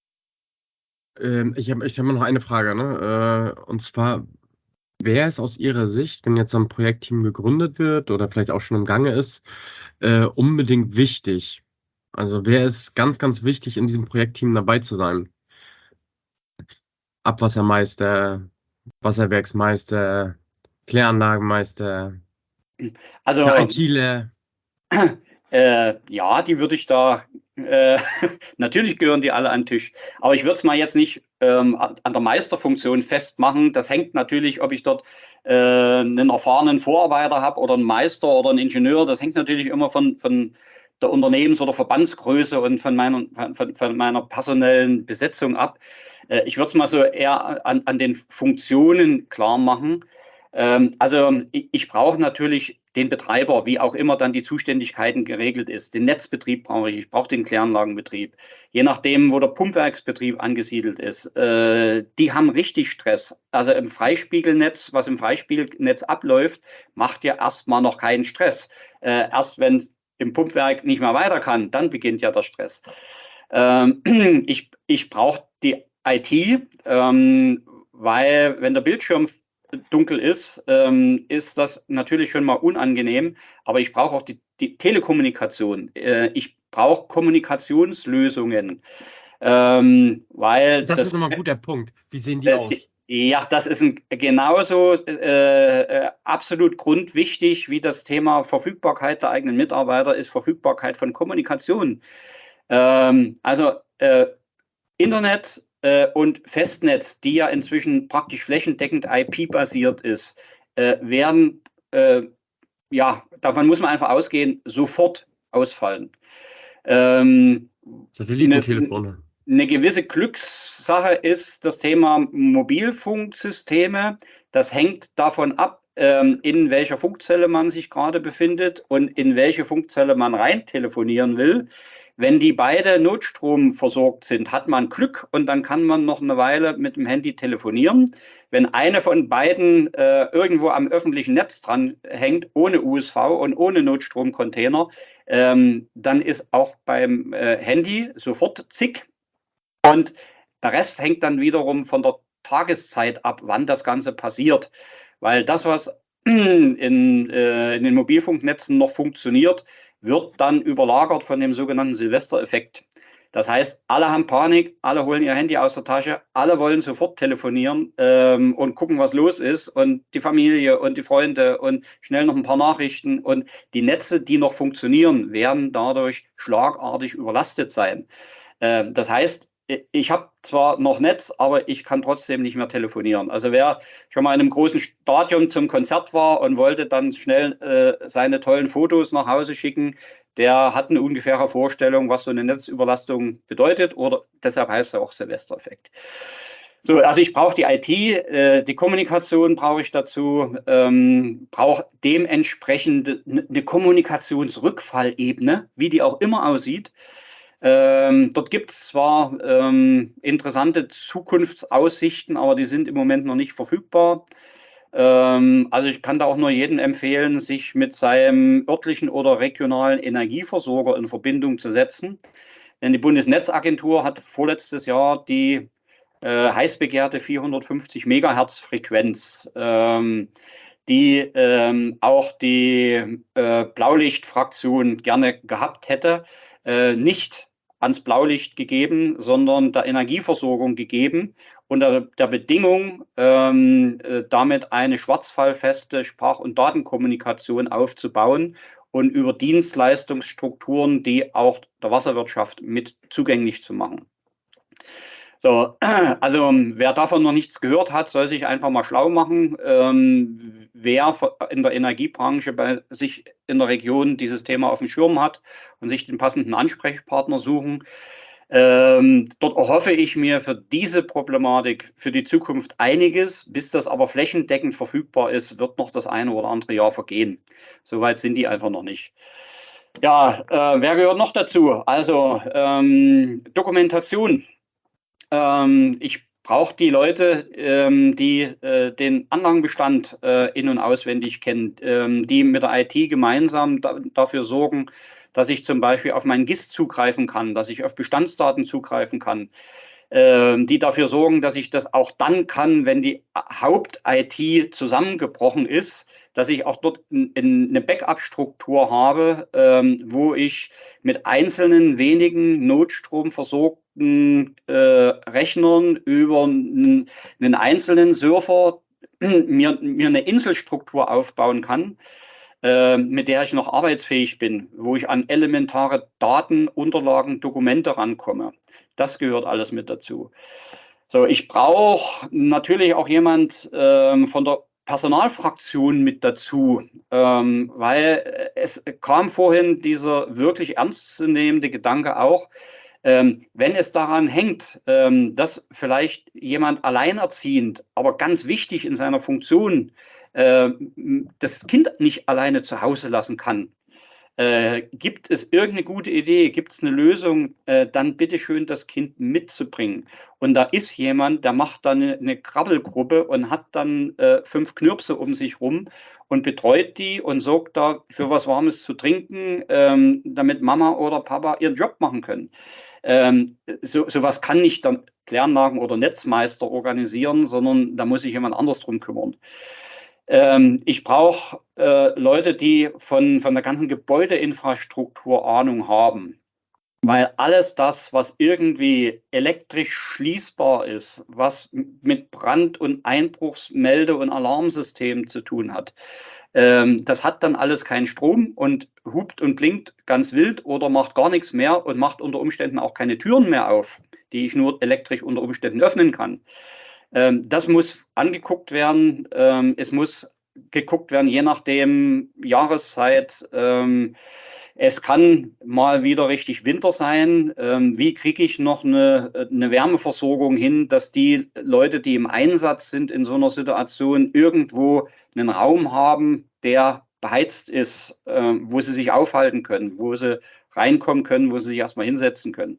Ähm, ich habe ich hab noch eine Frage, ne? Äh, und zwar, wer ist aus Ihrer Sicht, wenn jetzt so ein Projektteam gegründet wird oder vielleicht auch schon im Gange ist, äh, unbedingt wichtig? Also wer ist ganz, ganz wichtig, in diesem Projektteam dabei zu sein? Abwassermeister, Wasserwerksmeister, Kläranlagenmeister,
Also
der ITler.
Äh, ja, die würde ich da, äh, natürlich gehören die alle an den Tisch. Aber ich würde es mal jetzt nicht ähm, an der Meisterfunktion festmachen. Das hängt natürlich, ob ich dort äh, einen erfahrenen Vorarbeiter habe oder einen Meister oder einen Ingenieur. Das hängt natürlich immer von, von der Unternehmens- oder Verbandsgröße und von meiner, von, von meiner personellen Besetzung ab. Äh, ich würde es mal so eher an, an den Funktionen klar machen. Ähm, also ich, ich brauche natürlich den Betreiber, wie auch immer dann die Zuständigkeiten geregelt ist. Den Netzbetrieb brauche ich, ich brauche den Kläranlagenbetrieb. Je nachdem, wo der Pumpwerksbetrieb angesiedelt ist, äh, die haben richtig Stress. Also im Freispiegelnetz, was im Freispiegelnetz abläuft, macht ja erstmal noch keinen Stress. Äh, erst wenn im Pumpwerk nicht mehr weiter kann, dann beginnt ja der Stress. Ähm, ich ich brauche die I T, ähm, weil wenn der Bildschirm dunkel ist, ähm, ist das natürlich schon mal unangenehm, aber ich brauche auch die, die Telekommunikation. Äh, ich brauche Kommunikationslösungen, ähm, weil
Das
das,
ist nochmal ein guter Punkt. Wie sehen die
äh,
aus?
ja, das ist ein, genauso äh, äh, absolut grundwichtig wie das Thema Verfügbarkeit der eigenen Mitarbeiter ist Verfügbarkeit von Kommunikation. Ähm, also äh, Internet äh, und Festnetz, die ja inzwischen praktisch flächendeckend I P-basiert ist, äh, werden, äh, ja, davon muss man einfach ausgehen, sofort ausfallen. Ähm, eine,
Satellitentelefone.
eine gewisse Glückssache ist das Thema Mobilfunksysteme. Das hängt davon ab, ähm, in welcher Funkzelle man sich gerade befindet und in welche Funkzelle man rein telefonieren will. Wenn die beide Notstrom versorgt sind, hat man Glück und dann kann man noch eine Weile mit dem Handy telefonieren. Wenn eine von beiden äh, irgendwo am öffentlichen Netz dran hängt, ohne U S V und ohne Notstromcontainer, ähm, dann ist auch beim äh, Handy sofort zick. Und der Rest hängt dann wiederum von der Tageszeit ab, wann das Ganze passiert. Weil das, was in, äh, in den Mobilfunknetzen noch funktioniert, wird dann überlagert von dem sogenannten Silvestereffekt. Das heißt, alle haben Panik, alle holen ihr Handy aus der Tasche, alle wollen sofort telefonieren ähm, und gucken, was los ist und die Familie und die Freunde und schnell noch ein paar Nachrichten und die Netze, die noch funktionieren, werden dadurch schlagartig überlastet sein. Ähm, das heißt, ich habe zwar noch Netz, aber ich kann trotzdem nicht mehr telefonieren. Also wer schon mal in einem großen Stadion zum Konzert war und wollte dann schnell äh, seine tollen Fotos nach Hause schicken, der hat eine ungefähre Vorstellung, was so eine Netzüberlastung bedeutet, oder deshalb heißt es auch Silvestereffekt. So, also ich brauche die I T, äh, die Kommunikation brauche ich dazu, ähm, brauche dementsprechend eine Kommunikationsrückfallebene, wie die auch immer aussieht. Ähm, dort gibt es zwar ähm, interessante Zukunftsaussichten, aber die sind im Moment noch nicht verfügbar. Ähm, also ich kann da auch nur jedem empfehlen, sich mit seinem örtlichen oder regionalen Energieversorger in Verbindung zu setzen. Denn die Bundesnetzagentur hat vorletztes Jahr die äh, heiß begehrte vierhundertfünfzig Megahertz Frequenz, ähm, die ähm, auch die äh, Blaulichtfraktion gerne gehabt hätte, äh, nicht ans Blaulicht gegeben, sondern der Energieversorgung gegeben, unter der Bedingung, ähm, äh, damit eine schwarzfallfeste Sprach- und Datenkommunikation aufzubauen und über Dienstleistungsstrukturen, die auch der Wasserwirtschaft mit zugänglich zu machen. So, also wer davon noch nichts gehört hat, soll sich einfach mal schlau machen, ähm, wer in der Energiebranche bei sich in der Region dieses Thema auf dem Schirm hat und sich den passenden Ansprechpartner suchen. Ähm, dort erhoffe ich mir für diese Problematik für die Zukunft einiges. Bis das aber flächendeckend verfügbar ist, wird noch das eine oder andere Jahr vergehen. Soweit sind die einfach noch nicht. Ja, äh, wer gehört noch dazu? Also ähm, Dokumentation. Ähm, ich brauche die Leute, ähm, die äh, den Anlagenbestand äh, in- und auswendig kennen, ähm, die mit der I T gemeinsam da, dafür sorgen, dass ich zum Beispiel auf mein G I S zugreifen kann, dass ich auf Bestandsdaten zugreifen kann, ähm, die dafür sorgen, dass ich das auch dann kann, wenn die Haupt-I T zusammengebrochen ist, dass ich auch dort in, in eine Backup-Struktur habe, ähm, wo ich mit einzelnen wenigen notstromversorgten äh, Rechnern über einen, einen einzelnen Server mir, mir eine Inselstruktur aufbauen kann, äh, mit der ich noch arbeitsfähig bin, wo ich an elementare Daten, Unterlagen, Dokumente rankomme. Das gehört alles mit dazu. So, ich brauche natürlich auch jemand ähm, von der Personalfraktion mit dazu, ähm, weil es kam vorhin dieser wirklich ernstzunehmende Gedanke auch, ähm, wenn es daran hängt, ähm, dass vielleicht jemand alleinerziehend, aber ganz wichtig in seiner Funktion, äh, das Kind nicht alleine zu Hause lassen kann. Äh, gibt es irgendeine gute Idee, gibt es eine Lösung, äh, dann bitte schön das Kind mitzubringen. Und da ist jemand, der macht dann eine, eine Krabbelgruppe und hat dann äh, fünf Knirpse um sich rum und betreut die und sorgt da für was Warmes zu trinken, ähm, damit Mama oder Papa ihren Job machen können. Ähm, so, sowas kann nicht der Kläranlagen- oder Netzmeister organisieren, sondern da muss sich jemand anders drum kümmern. Ähm, ich brauche äh, Leute, die von, von der ganzen Gebäudeinfrastruktur Ahnung haben. Weil alles das, was irgendwie elektrisch schließbar ist, was mit Brand- und Einbruchsmelde- und Alarmsystemen zu tun hat, ähm, das hat dann alles keinen Strom und hupt und blinkt ganz wild oder macht gar nichts mehr und macht unter Umständen auch keine Türen mehr auf, die ich nur elektrisch unter Umständen öffnen kann. Ähm, das muss angeguckt werden. Ähm, es muss geguckt werden, je nachdem Jahreszeit. Ähm, es kann mal wieder richtig Winter sein. Ähm, wie kriege ich noch eine, eine Wärmeversorgung hin, dass die Leute, die im Einsatz sind in so einer Situation, irgendwo einen Raum haben, der beheizt ist, äh, wo sie sich aufhalten können, wo sie reinkommen können, wo sie sich erstmal hinsetzen können.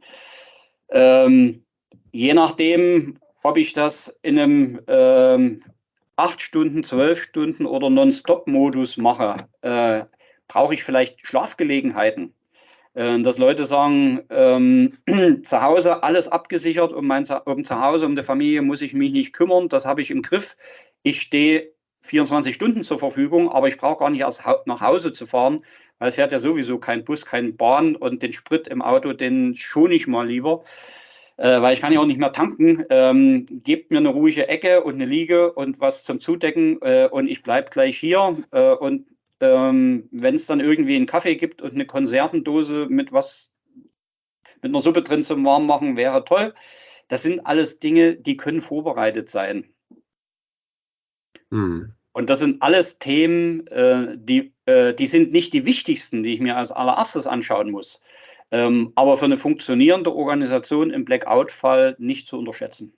Ähm, je nachdem, ob ich das in einem ähm, acht Stunden, zwölf Stunden oder Non-Stop-Modus mache, äh, brauche ich vielleicht Schlafgelegenheiten. Äh, dass Leute sagen, ähm, zu Hause alles abgesichert, um mein um zu Hause, um die Familie muss ich mich nicht kümmern, das habe ich im Griff. Ich stehe vierundzwanzig Stunden zur Verfügung, aber ich brauche gar nicht erst nach Hause zu fahren, weil fährt ja sowieso kein Bus, keine Bahn und den Sprit im Auto, den schone ich mal lieber. Äh, weil ich kann ja auch nicht mehr tanken. Ähm, gebt mir eine ruhige Ecke und eine Liege und was zum Zudecken äh, und ich bleibe gleich hier. Äh, und ähm, wenn es dann irgendwie einen Kaffee gibt und eine Konservendose mit was, mit einer Suppe drin zum Warmmachen, wäre toll. Das sind alles Dinge, die können vorbereitet sein.
Hm.
Und das sind alles Themen, äh, die äh, die sind nicht die wichtigsten, die ich mir als allererstes anschauen muss, ähm, aber für eine funktionierende Organisation im Blackout-Fall nicht zu unterschätzen.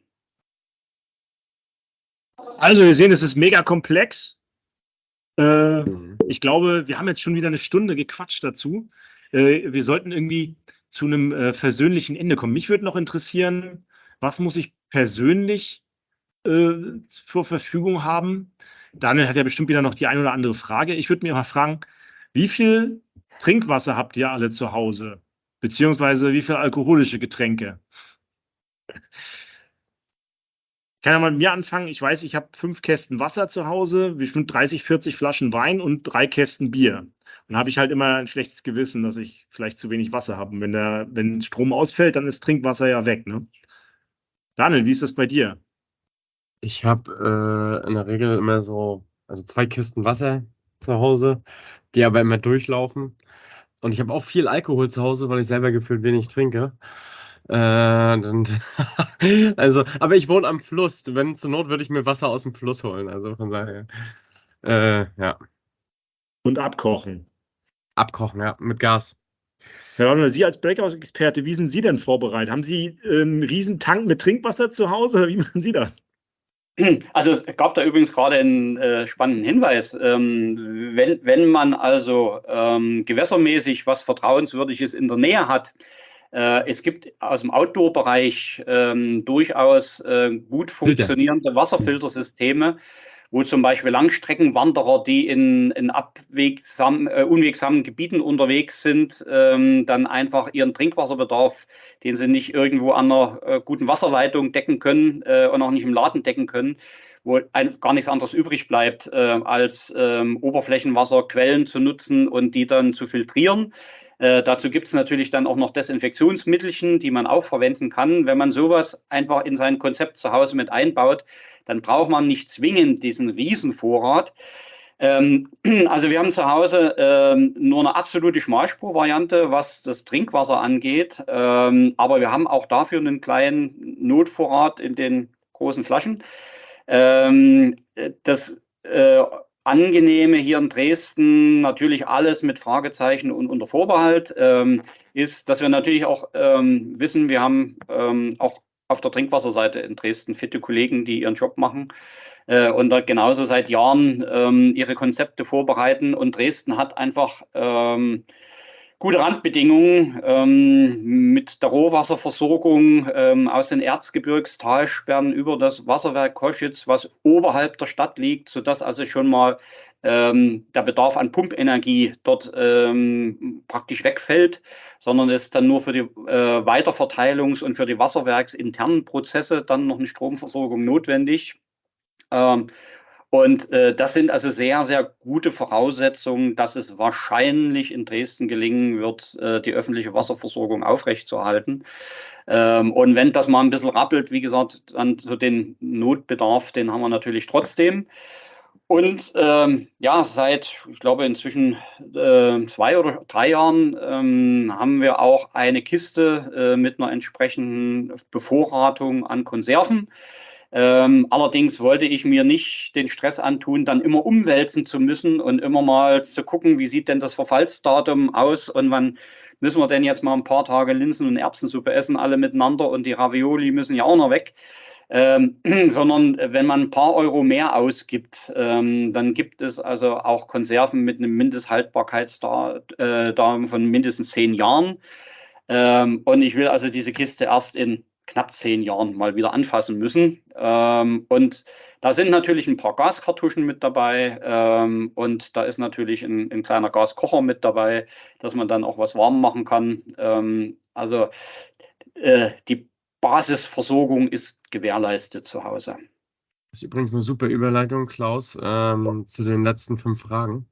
Also wir sehen, es ist mega komplex. Äh,
Mhm.
ich glaube, wir haben jetzt schon wieder eine Stunde gequatscht dazu. Äh, wir sollten irgendwie zu einem äh, versöhnlichen Ende kommen. Mich würde noch interessieren, was muss ich persönlich äh, zur Verfügung haben? Daniel hat ja bestimmt wieder noch die ein oder andere Frage. Ich würde mir mal fragen, wie viel Trinkwasser habt ihr alle zu Hause? Beziehungsweise wie viel alkoholische Getränke? Ich kann ja mal mit mir anfangen. Ich weiß, ich habe fünf Kästen Wasser zu Hause, bestimmt dreißig, vierzig Flaschen Wein und drei Kästen Bier. Und dann habe ich halt immer ein schlechtes Gewissen, dass ich vielleicht zu wenig Wasser habe. Und wenn der, wenn Strom ausfällt, dann ist Trinkwasser ja weg, ne? Daniel, wie ist das bei dir?
Ich habe äh, in der Regel immer so, also zwei Kisten Wasser zu Hause, die aber immer durchlaufen. Und ich habe auch viel Alkohol zu Hause, weil ich selber gefühlt wenig trinke. Äh, und also, aber ich wohne am Fluss. Wenn zur Not würde ich mir Wasser aus dem Fluss holen. Also von daher, äh, ja,
Und abkochen.
abkochen, ja, mit Gas.
Herr Ronald, Sie als Blackout-Experte, wie sind Sie denn vorbereitet? Haben Sie äh, einen riesen Tank mit Trinkwasser zu Hause oder wie machen Sie das?
Also es gab da übrigens gerade einen äh, spannenden Hinweis. Ähm, wenn, wenn man also ähm, gewässermäßig was Vertrauenswürdiges in der Nähe hat, äh, es gibt aus dem Outdoor-Bereich ähm, durchaus äh, gut funktionierende Wasserfiltersysteme, wo zum Beispiel Langstreckenwanderer, die in, in abwegsam, äh, unwegsamen Gebieten unterwegs sind, ähm, dann einfach ihren Trinkwasserbedarf, den sie nicht irgendwo an einer äh, guten Wasserleitung decken können äh, und auch nicht im Laden decken können, wo ein, gar nichts anderes übrig bleibt, äh, als ähm, Oberflächenwasserquellen zu nutzen und die dann zu filtrieren. Äh, dazu gibt es natürlich dann auch noch Desinfektionsmittelchen, die man auch verwenden kann. Wenn man sowas einfach in sein Konzept zu Hause mit einbaut, dann braucht man nicht zwingend diesen Riesenvorrat. Ähm, also wir haben zu Hause ähm, nur eine absolute Schmalspurvariante, was das Trinkwasser angeht. Ähm, aber wir haben auch dafür einen kleinen Notvorrat in den großen Flaschen. Ähm, das äh, Angenehme hier in Dresden, natürlich alles mit Fragezeichen und unter Vorbehalt, ähm, ist, dass wir natürlich auch ähm, wissen, wir haben ähm, auch auf der Trinkwasserseite in Dresden fitte Kollegen, die ihren Job machen äh, und da genauso seit Jahren ähm, ihre Konzepte vorbereiten. Und Dresden hat einfach ähm, gute Randbedingungen ähm, mit der Rohwasserversorgung ähm, aus den Erzgebirgstalsperren über das Wasserwerk Koschitz, was oberhalb der Stadt liegt, sodass also schon mal ähm, der Bedarf an Pumpenergie dort ähm, praktisch wegfällt, sondern es dann nur für die äh, Weiterverteilungs- und für die wasserwerksinternen Prozesse dann noch eine Stromversorgung notwendig. Ähm, und äh, das sind also sehr, sehr gute Voraussetzungen, dass es wahrscheinlich in Dresden gelingen wird, äh, die öffentliche Wasserversorgung aufrechtzuerhalten. Ähm, und wenn das mal ein bisschen rappelt, wie gesagt, dann so den Notbedarf, den haben wir natürlich trotzdem. Und ähm, ja, seit, ich glaube, inzwischen äh, zwei oder drei Jahren ähm, haben wir auch eine Kiste äh, mit einer entsprechenden Bevorratung an Konserven. Ähm, allerdings wollte ich mir nicht den Stress antun, dann immer umwälzen zu müssen und immer mal zu gucken, wie sieht denn das Verfallsdatum aus und wann müssen wir denn jetzt mal ein paar Tage Linsen- und Erbsensuppe essen, alle miteinander und die Ravioli müssen ja auch noch weg. Ähm, sondern wenn man ein paar Euro mehr ausgibt, ähm, dann gibt es also auch Konserven mit einem Mindesthaltbarkeitsdatum von mindestens zehn Jahren. Ähm, und ich will also diese Kiste erst in knapp zehn Jahren mal wieder anfassen müssen. Ähm, und da sind natürlich ein paar Gaskartuschen mit dabei ähm, und da ist natürlich ein, ein kleiner Gaskocher mit dabei, dass man dann auch was warm machen kann. Ähm, also äh, die Basisversorgung ist gewährleistet zu Hause.
Das ist übrigens eine super Überleitung, Klaus, ähm, zu den letzten fünf Fragen.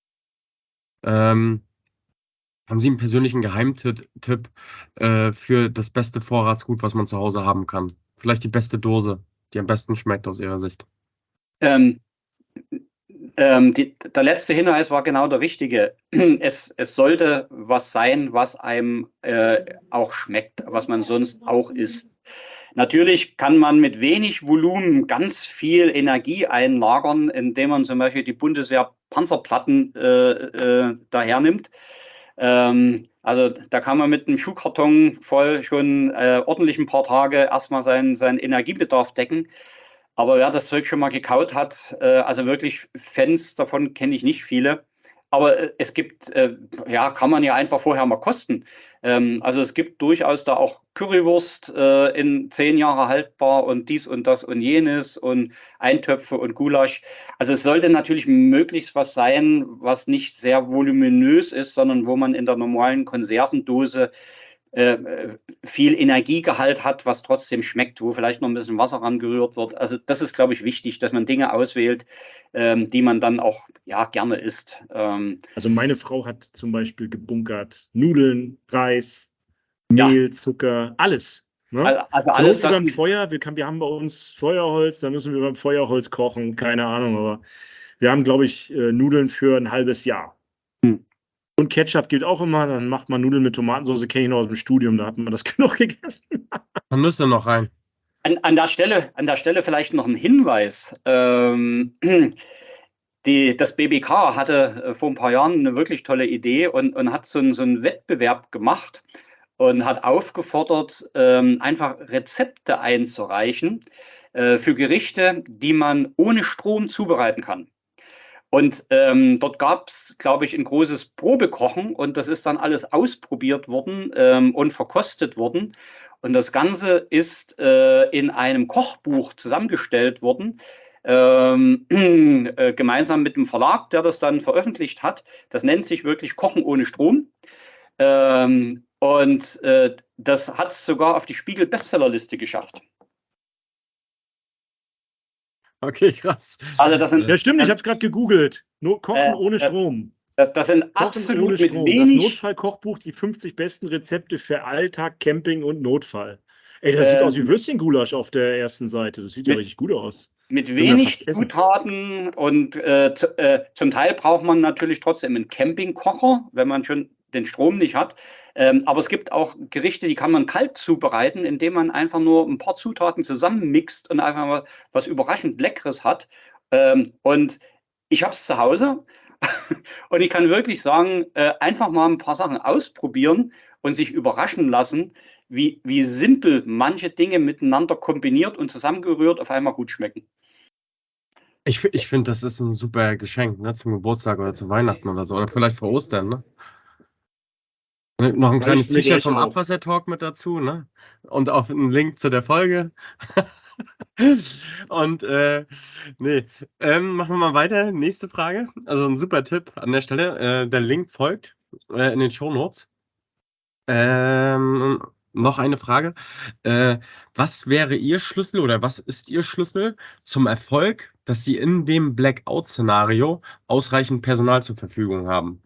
Ähm, haben Sie einen persönlichen Geheimtipp Tipp, äh, für das beste Vorratsgut, was man zu Hause haben kann? Vielleicht die beste Dose, die am besten schmeckt aus Ihrer Sicht.
Ähm, ähm, die, der letzte Hinweis war genau der richtige. Es, es sollte was sein, was einem äh, auch schmeckt, was man sonst auch isst. Natürlich kann man mit wenig Volumen ganz viel Energie einlagern, indem man zum Beispiel die Bundeswehr Panzerplatten äh, äh, daher nimmt. Ähm, also da kann man mit einem Schuhkarton voll schon äh, ordentlich ein paar Tage erstmal seinen, seinen Energiebedarf decken. Aber wer das Zeug schon mal gekaut hat, äh, also wirklich Fans davon kenne ich nicht viele. Aber äh, es gibt, äh, ja, kann man ja einfach vorher mal kosten. Ähm, also es gibt durchaus da auch Currywurst äh, in zehn Jahre haltbar und dies und das und jenes und Eintöpfe und Gulasch. Also es sollte natürlich möglichst was sein, was nicht sehr voluminös ist, sondern wo man in der normalen Konservendose äh, viel Energiegehalt hat, was trotzdem schmeckt, wo vielleicht noch ein bisschen Wasser rangerührt wird. Also das ist, glaube ich, wichtig, dass man Dinge auswählt, ähm, die man dann auch ja gerne isst. Ähm,
Also meine Frau hat zum Beispiel gebunkert Nudeln, Reis, Mehl,
ja.
Zucker, alles. Ne?
Also, also
Zur
alles,
Not über
was
dem Feuer, wir, kann, wir haben bei uns Feuerholz, da müssen wir über dem Feuerholz kochen, keine Ahnung, aber wir haben, glaube ich, äh, Nudeln für ein halbes Jahr.
Hm.
Und Ketchup geht auch immer, dann macht man Nudeln mit Tomatensauce, kenne ich noch aus dem Studium, da hat man das genug gegessen.
Dann Nüsse noch rein.
An, an, der Stelle, an der Stelle vielleicht noch ein Hinweis. Ähm, die, das B B K hatte äh, vor ein paar Jahren eine wirklich tolle Idee und, und hat so, ein, so einen Wettbewerb gemacht und hat aufgefordert, ähm, einfach Rezepte einzureichen äh, für Gerichte, die man ohne Strom zubereiten kann. Und ähm, dort gab es, glaube ich, ein großes Probekochen und das ist dann alles ausprobiert worden ähm, und verkostet worden. Und das Ganze ist äh, in einem Kochbuch zusammengestellt worden, ähm, äh, gemeinsam mit dem Verlag, der das dann veröffentlicht hat. Das nennt sich wirklich Kochen ohne Strom. Ähm, und äh, das hat es sogar auf die Spiegel-Bestsellerliste geschafft.
Okay, krass.
Also das sind,
Ja, stimmt, ich habe es gerade gegoogelt. No, Kochen
äh,
ohne
äh,
Strom.
das sind
Kochen
absolut
ohne
mit
Strom. Das
wenig,
Notfallkochbuch, die fünfzig besten Rezepte für Alltag, Camping und Notfall. Ey, das sieht
äh,
aus wie Würstchengulasch auf der ersten Seite. Das sieht ja
mit,
richtig gut aus.
mit
Will mir
wenig
fast essen.
Zutaten und äh, z- äh, zum Teil braucht man natürlich trotzdem einen Campingkocher, wenn man schon den Strom nicht hat. Ähm, aber es gibt auch Gerichte, die kann man kalt zubereiten, indem man einfach nur ein paar Zutaten zusammenmixt und einfach mal was überraschend Leckeres hat. Ähm, und ich habe es zu Hause und ich kann wirklich sagen, äh, einfach mal ein paar Sachen ausprobieren und sich überraschen lassen, wie, wie simpel manche Dinge miteinander kombiniert und zusammengerührt auf einmal gut schmecken.
Ich, fi- ich finde, das ist ein super Geschenk, ne, zum Geburtstag oder zu Weihnachten oder so. Oder vielleicht vor Ostern, ne? Ne, noch ein
Ja,
kleines
ich mir
T-Shirt
gleich
vom
auch.
Abwasser-Talk mit dazu, ne? Und auch einen Link zu der Folge. Und äh, nee, ähm, machen wir mal weiter. Nächste Frage. Also ein super Tipp an der Stelle. Äh, der Link folgt äh, in den Shownotes. Ähm, noch eine Frage. Äh, was wäre Ihr Schlüssel oder was ist Ihr Schlüssel zum Erfolg, dass Sie in dem Blackout-Szenario ausreichend Personal zur Verfügung haben?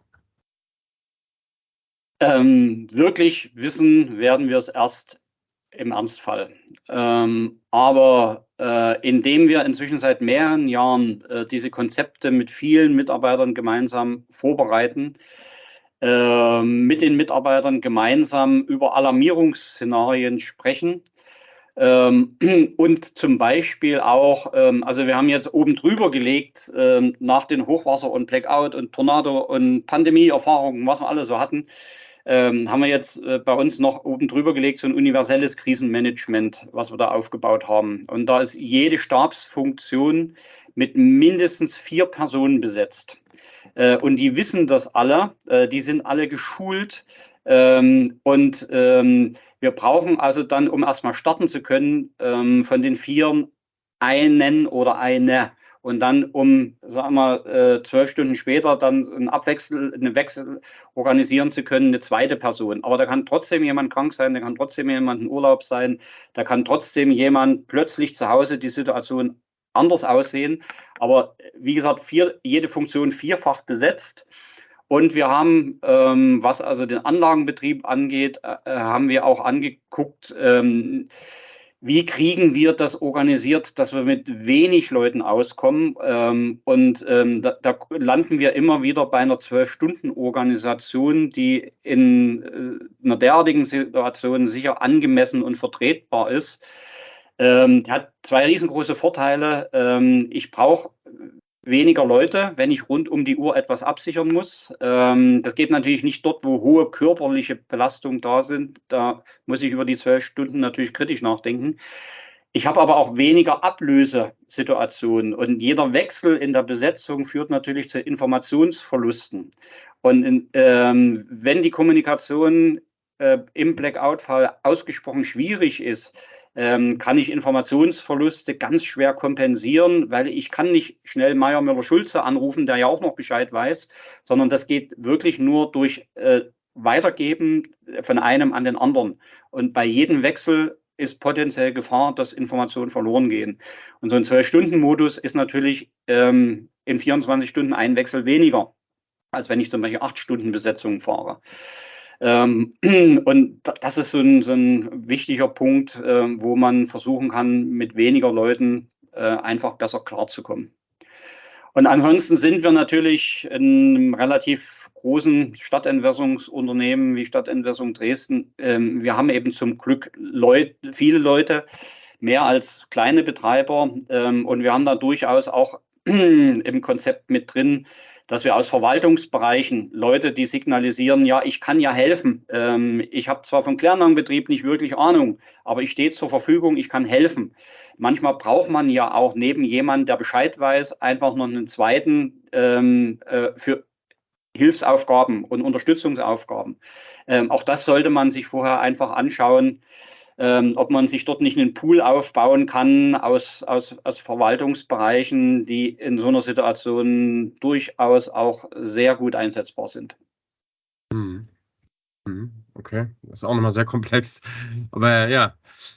Ähm, wirklich wissen werden wir es erst im Ernstfall. Ähm, aber äh, indem wir inzwischen seit mehreren Jahren äh, diese Konzepte mit vielen Mitarbeitern gemeinsam vorbereiten, äh, mit den Mitarbeitern gemeinsam über Alarmierungsszenarien sprechen, ähm, und zum Beispiel auch, ähm, also wir haben jetzt oben drüber gelegt, ähm, nach den Hochwasser und Blackout und Tornado und Pandemieerfahrungen, was wir alle so hatten, ähm, haben wir jetzt äh, bei uns noch oben drüber gelegt, so ein universelles Krisenmanagement, was wir da aufgebaut haben. Und da ist jede Stabsfunktion mit mindestens vier Personen besetzt. Äh, und die wissen das alle, äh, die sind alle geschult. Ähm, und ähm, wir brauchen also dann, um erstmal starten zu können, ähm, von den Vieren einen oder eine. Und dann, um, sagen wir, äh, zwölf Stunden später dann einen Abwechsel, einen Wechsel organisieren zu können, eine zweite Person. Aber da kann trotzdem jemand krank sein, da kann trotzdem jemand in Urlaub sein, da kann trotzdem jemand plötzlich zu Hause die Situation anders aussehen. Aber wie gesagt, vier, jede Funktion vierfach besetzt. Und wir haben, ähm, was also den Anlagenbetrieb angeht, äh, haben wir auch angeguckt, ähm, wie kriegen wir das organisiert, dass wir mit wenig Leuten auskommen. Ähm, und ähm, da, da landen wir immer wieder bei einer zwölf-Stunden-Organisation, die in äh, einer derartigen Situation sicher angemessen und vertretbar ist. Ähm, hat zwei riesengroße Vorteile. Ähm, ich brauche weniger Leute, wenn ich rund um die Uhr etwas absichern muss. Ähm, das geht natürlich nicht dort, wo hohe körperliche Belastungen da sind. Da muss ich über die zwölf Stunden natürlich kritisch nachdenken. Ich habe aber auch weniger Ablösesituationen und jeder Wechsel in der Besetzung führt natürlich zu Informationsverlusten. Und in, ähm, wenn die Kommunikation äh, im Blackout-Fall ausgesprochen schwierig ist, ähm, kann ich Informationsverluste ganz schwer kompensieren, weil ich kann nicht schnell Meier Müller-Schulze anrufen, der ja auch noch Bescheid weiß, sondern das geht wirklich nur durch äh, Weitergeben von einem an den anderen. Und bei jedem Wechsel ist potenziell Gefahr, dass Informationen verloren gehen. Und so ein zwölf-Stunden-Modus ist natürlich ähm, in vierundzwanzig Stunden ein Wechsel weniger, als wenn ich zum Beispiel acht Stunden Besetzung fahre. Ähm, und das ist so ein, so ein wichtiger Punkt, äh, wo man versuchen kann, mit weniger Leuten äh, einfach besser klarzukommen. Und ansonsten sind wir natürlich in einem relativ großen Stadtentwässerungsunternehmen wie Stadtentwässerung Dresden. Ähm, wir haben eben zum Glück Leut, viele Leute, mehr als kleine Betreiber. Ähm, und wir haben da durchaus auch im Konzept mit drin, dass wir aus Verwaltungsbereichen Leute, die signalisieren, ja, ich kann ja helfen. Ähm, ich habe zwar vom Kläranlagenbetrieb nicht wirklich Ahnung, aber ich stehe zur Verfügung, ich kann helfen. Manchmal braucht man ja auch neben jemandem, der Bescheid weiß, einfach noch einen zweiten ähm, äh, für Hilfsaufgaben und Unterstützungsaufgaben. Ähm, auch das sollte man sich vorher einfach anschauen, ähm, ob man sich dort nicht einen Pool aufbauen kann aus, aus, aus Verwaltungsbereichen, die in so einer Situation durchaus auch sehr gut einsetzbar sind.
Hm. Hm. Okay, das ist auch nochmal sehr komplex. Aber ja,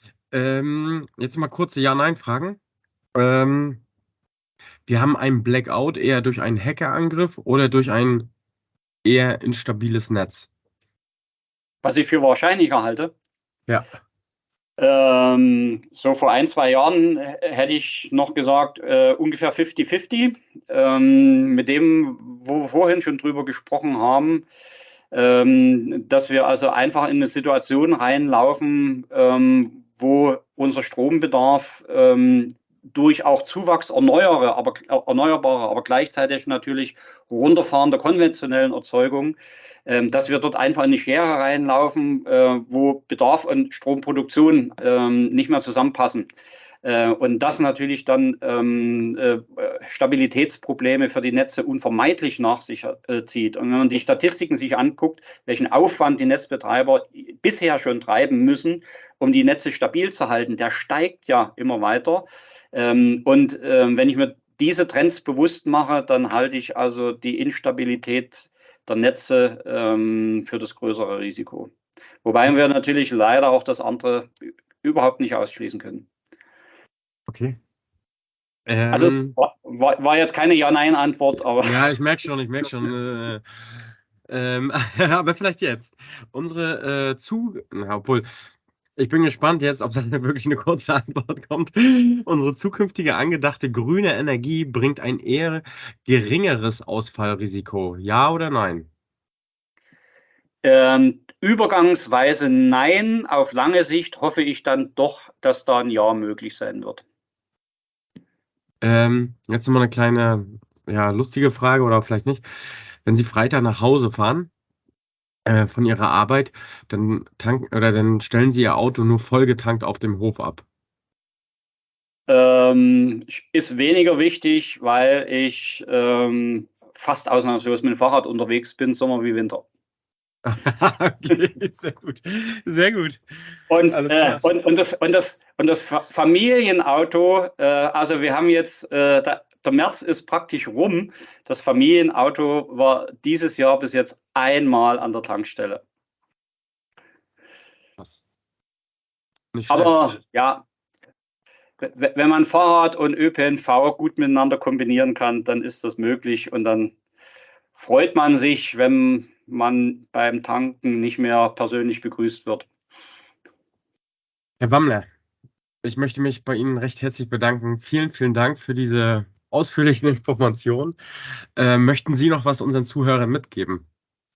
ähm, jetzt mal kurze Ja-Nein-Fragen. Ähm, wir haben einen Blackout eher durch einen Hackerangriff oder durch ein eher instabiles Netz?
Was ich für wahrscheinlicher halte.
Ja.
Ähm, so vor ein, zwei Jahren hätte ich noch gesagt, äh, ungefähr fifty fifty. Ähm, mit dem, wo wir vorhin schon drüber gesprochen haben, ähm, dass wir also einfach in eine Situation reinlaufen, ähm, wo unser Strombedarf ähm, durch auch Zuwachs erneuerbare, aber, erneuerbare, aber gleichzeitig natürlich runterfahren der konventionellen Erzeugung, ähm, dass wir dort einfach in die Schere reinlaufen, äh, wo Bedarf und Stromproduktion ähm, nicht mehr zusammenpassen. Äh, und das natürlich dann ähm, äh, Stabilitätsprobleme für die Netze unvermeidlich nach sich äh, zieht. Und wenn man die Statistiken sich anguckt, welchen Aufwand die Netzbetreiber bisher schon treiben müssen, um die Netze stabil zu halten, der steigt ja immer weiter. Ähm, und äh, wenn ich mir diese Trends bewusst mache, dann halte ich also die Instabilität der Netze ähm, für das größere Risiko. Wobei wir natürlich leider auch das andere überhaupt nicht ausschließen können.
Okay.
Also
Ähm,
war, war jetzt keine Ja-Nein-Antwort, aber.
ja, ich merke schon, ich merke schon. Äh, ähm, aber vielleicht jetzt. Unsere äh, Zu... Na, obwohl, ich bin gespannt jetzt, ob da wirklich eine kurze Antwort kommt. Unsere zukünftige angedachte grüne Energie bringt ein eher geringeres Ausfallrisiko. Ja oder nein?
Ähm, übergangsweise nein. Auf lange Sicht hoffe ich dann doch, dass da ein Ja möglich sein wird.
Ähm, jetzt nochmal eine kleine, ja, lustige Frage oder vielleicht nicht. Wenn Sie Freitag nach Hause fahren äh, von Ihrer Arbeit, dann tanken oder dann stellen Sie Ihr Auto nur vollgetankt auf dem Hof ab.
Ähm, ist weniger wichtig, weil ich ähm, fast ausnahmslos mit dem Fahrrad unterwegs bin, Sommer wie Winter.
Okay, sehr gut. Sehr gut.
Und,
Alles
äh,
klar.
und, und, das, und, das, und das Familienauto, äh, also wir haben jetzt, äh, der, der März ist praktisch rum. Das Familienauto war dieses Jahr bis jetzt einmal an der Tankstelle.
Krass. Nicht schlecht.
Aber ja, wenn man Fahrrad und Ö P N V gut miteinander kombinieren kann, dann ist das möglich und dann freut man sich, wenn man beim Tanken nicht mehr persönlich begrüßt wird.
Herr Wammler, ich möchte mich bei Ihnen recht herzlich bedanken. Vielen, vielen Dank für diese ausführlichen Informationen. Äh, möchten Sie noch was unseren Zuhörern mitgeben?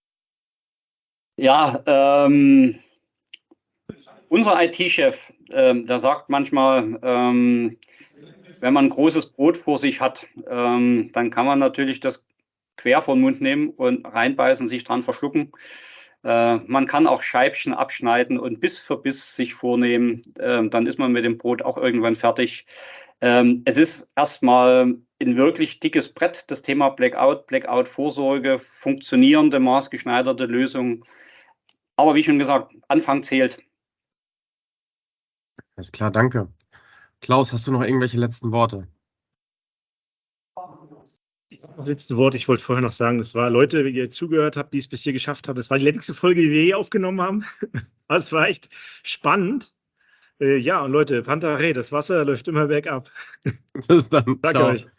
Ja, ähm, unser I T-Chef, ähm, der sagt manchmal, ähm, wenn man ein großes Brot vor sich hat, ähm, dann kann man natürlich das quer vor den Mund nehmen und reinbeißen, sich dran verschlucken. Äh, man kann auch Scheibchen abschneiden und Biss für Biss sich vornehmen. Ähm, dann ist man mit dem Brot auch irgendwann fertig. Ähm, es ist erstmal ein wirklich dickes Brett, das Thema Blackout, Blackout-Vorsorge, funktionierende, maßgeschneiderte Lösung. Aber wie schon gesagt, Anfang zählt.
Alles klar, danke. Klaus, hast du noch irgendwelche letzten Worte?
Letzte Wort, ich wollte vorher noch sagen, das war, Leute, wie ihr zugehört habt, die es bis hier geschafft haben, das war die letzte Folge, die wir je aufgenommen haben. Aber es war echt spannend. Äh, ja, und Leute, Panther, das Wasser läuft immer bergab.
Bis dann.
Danke
Ciao.
euch.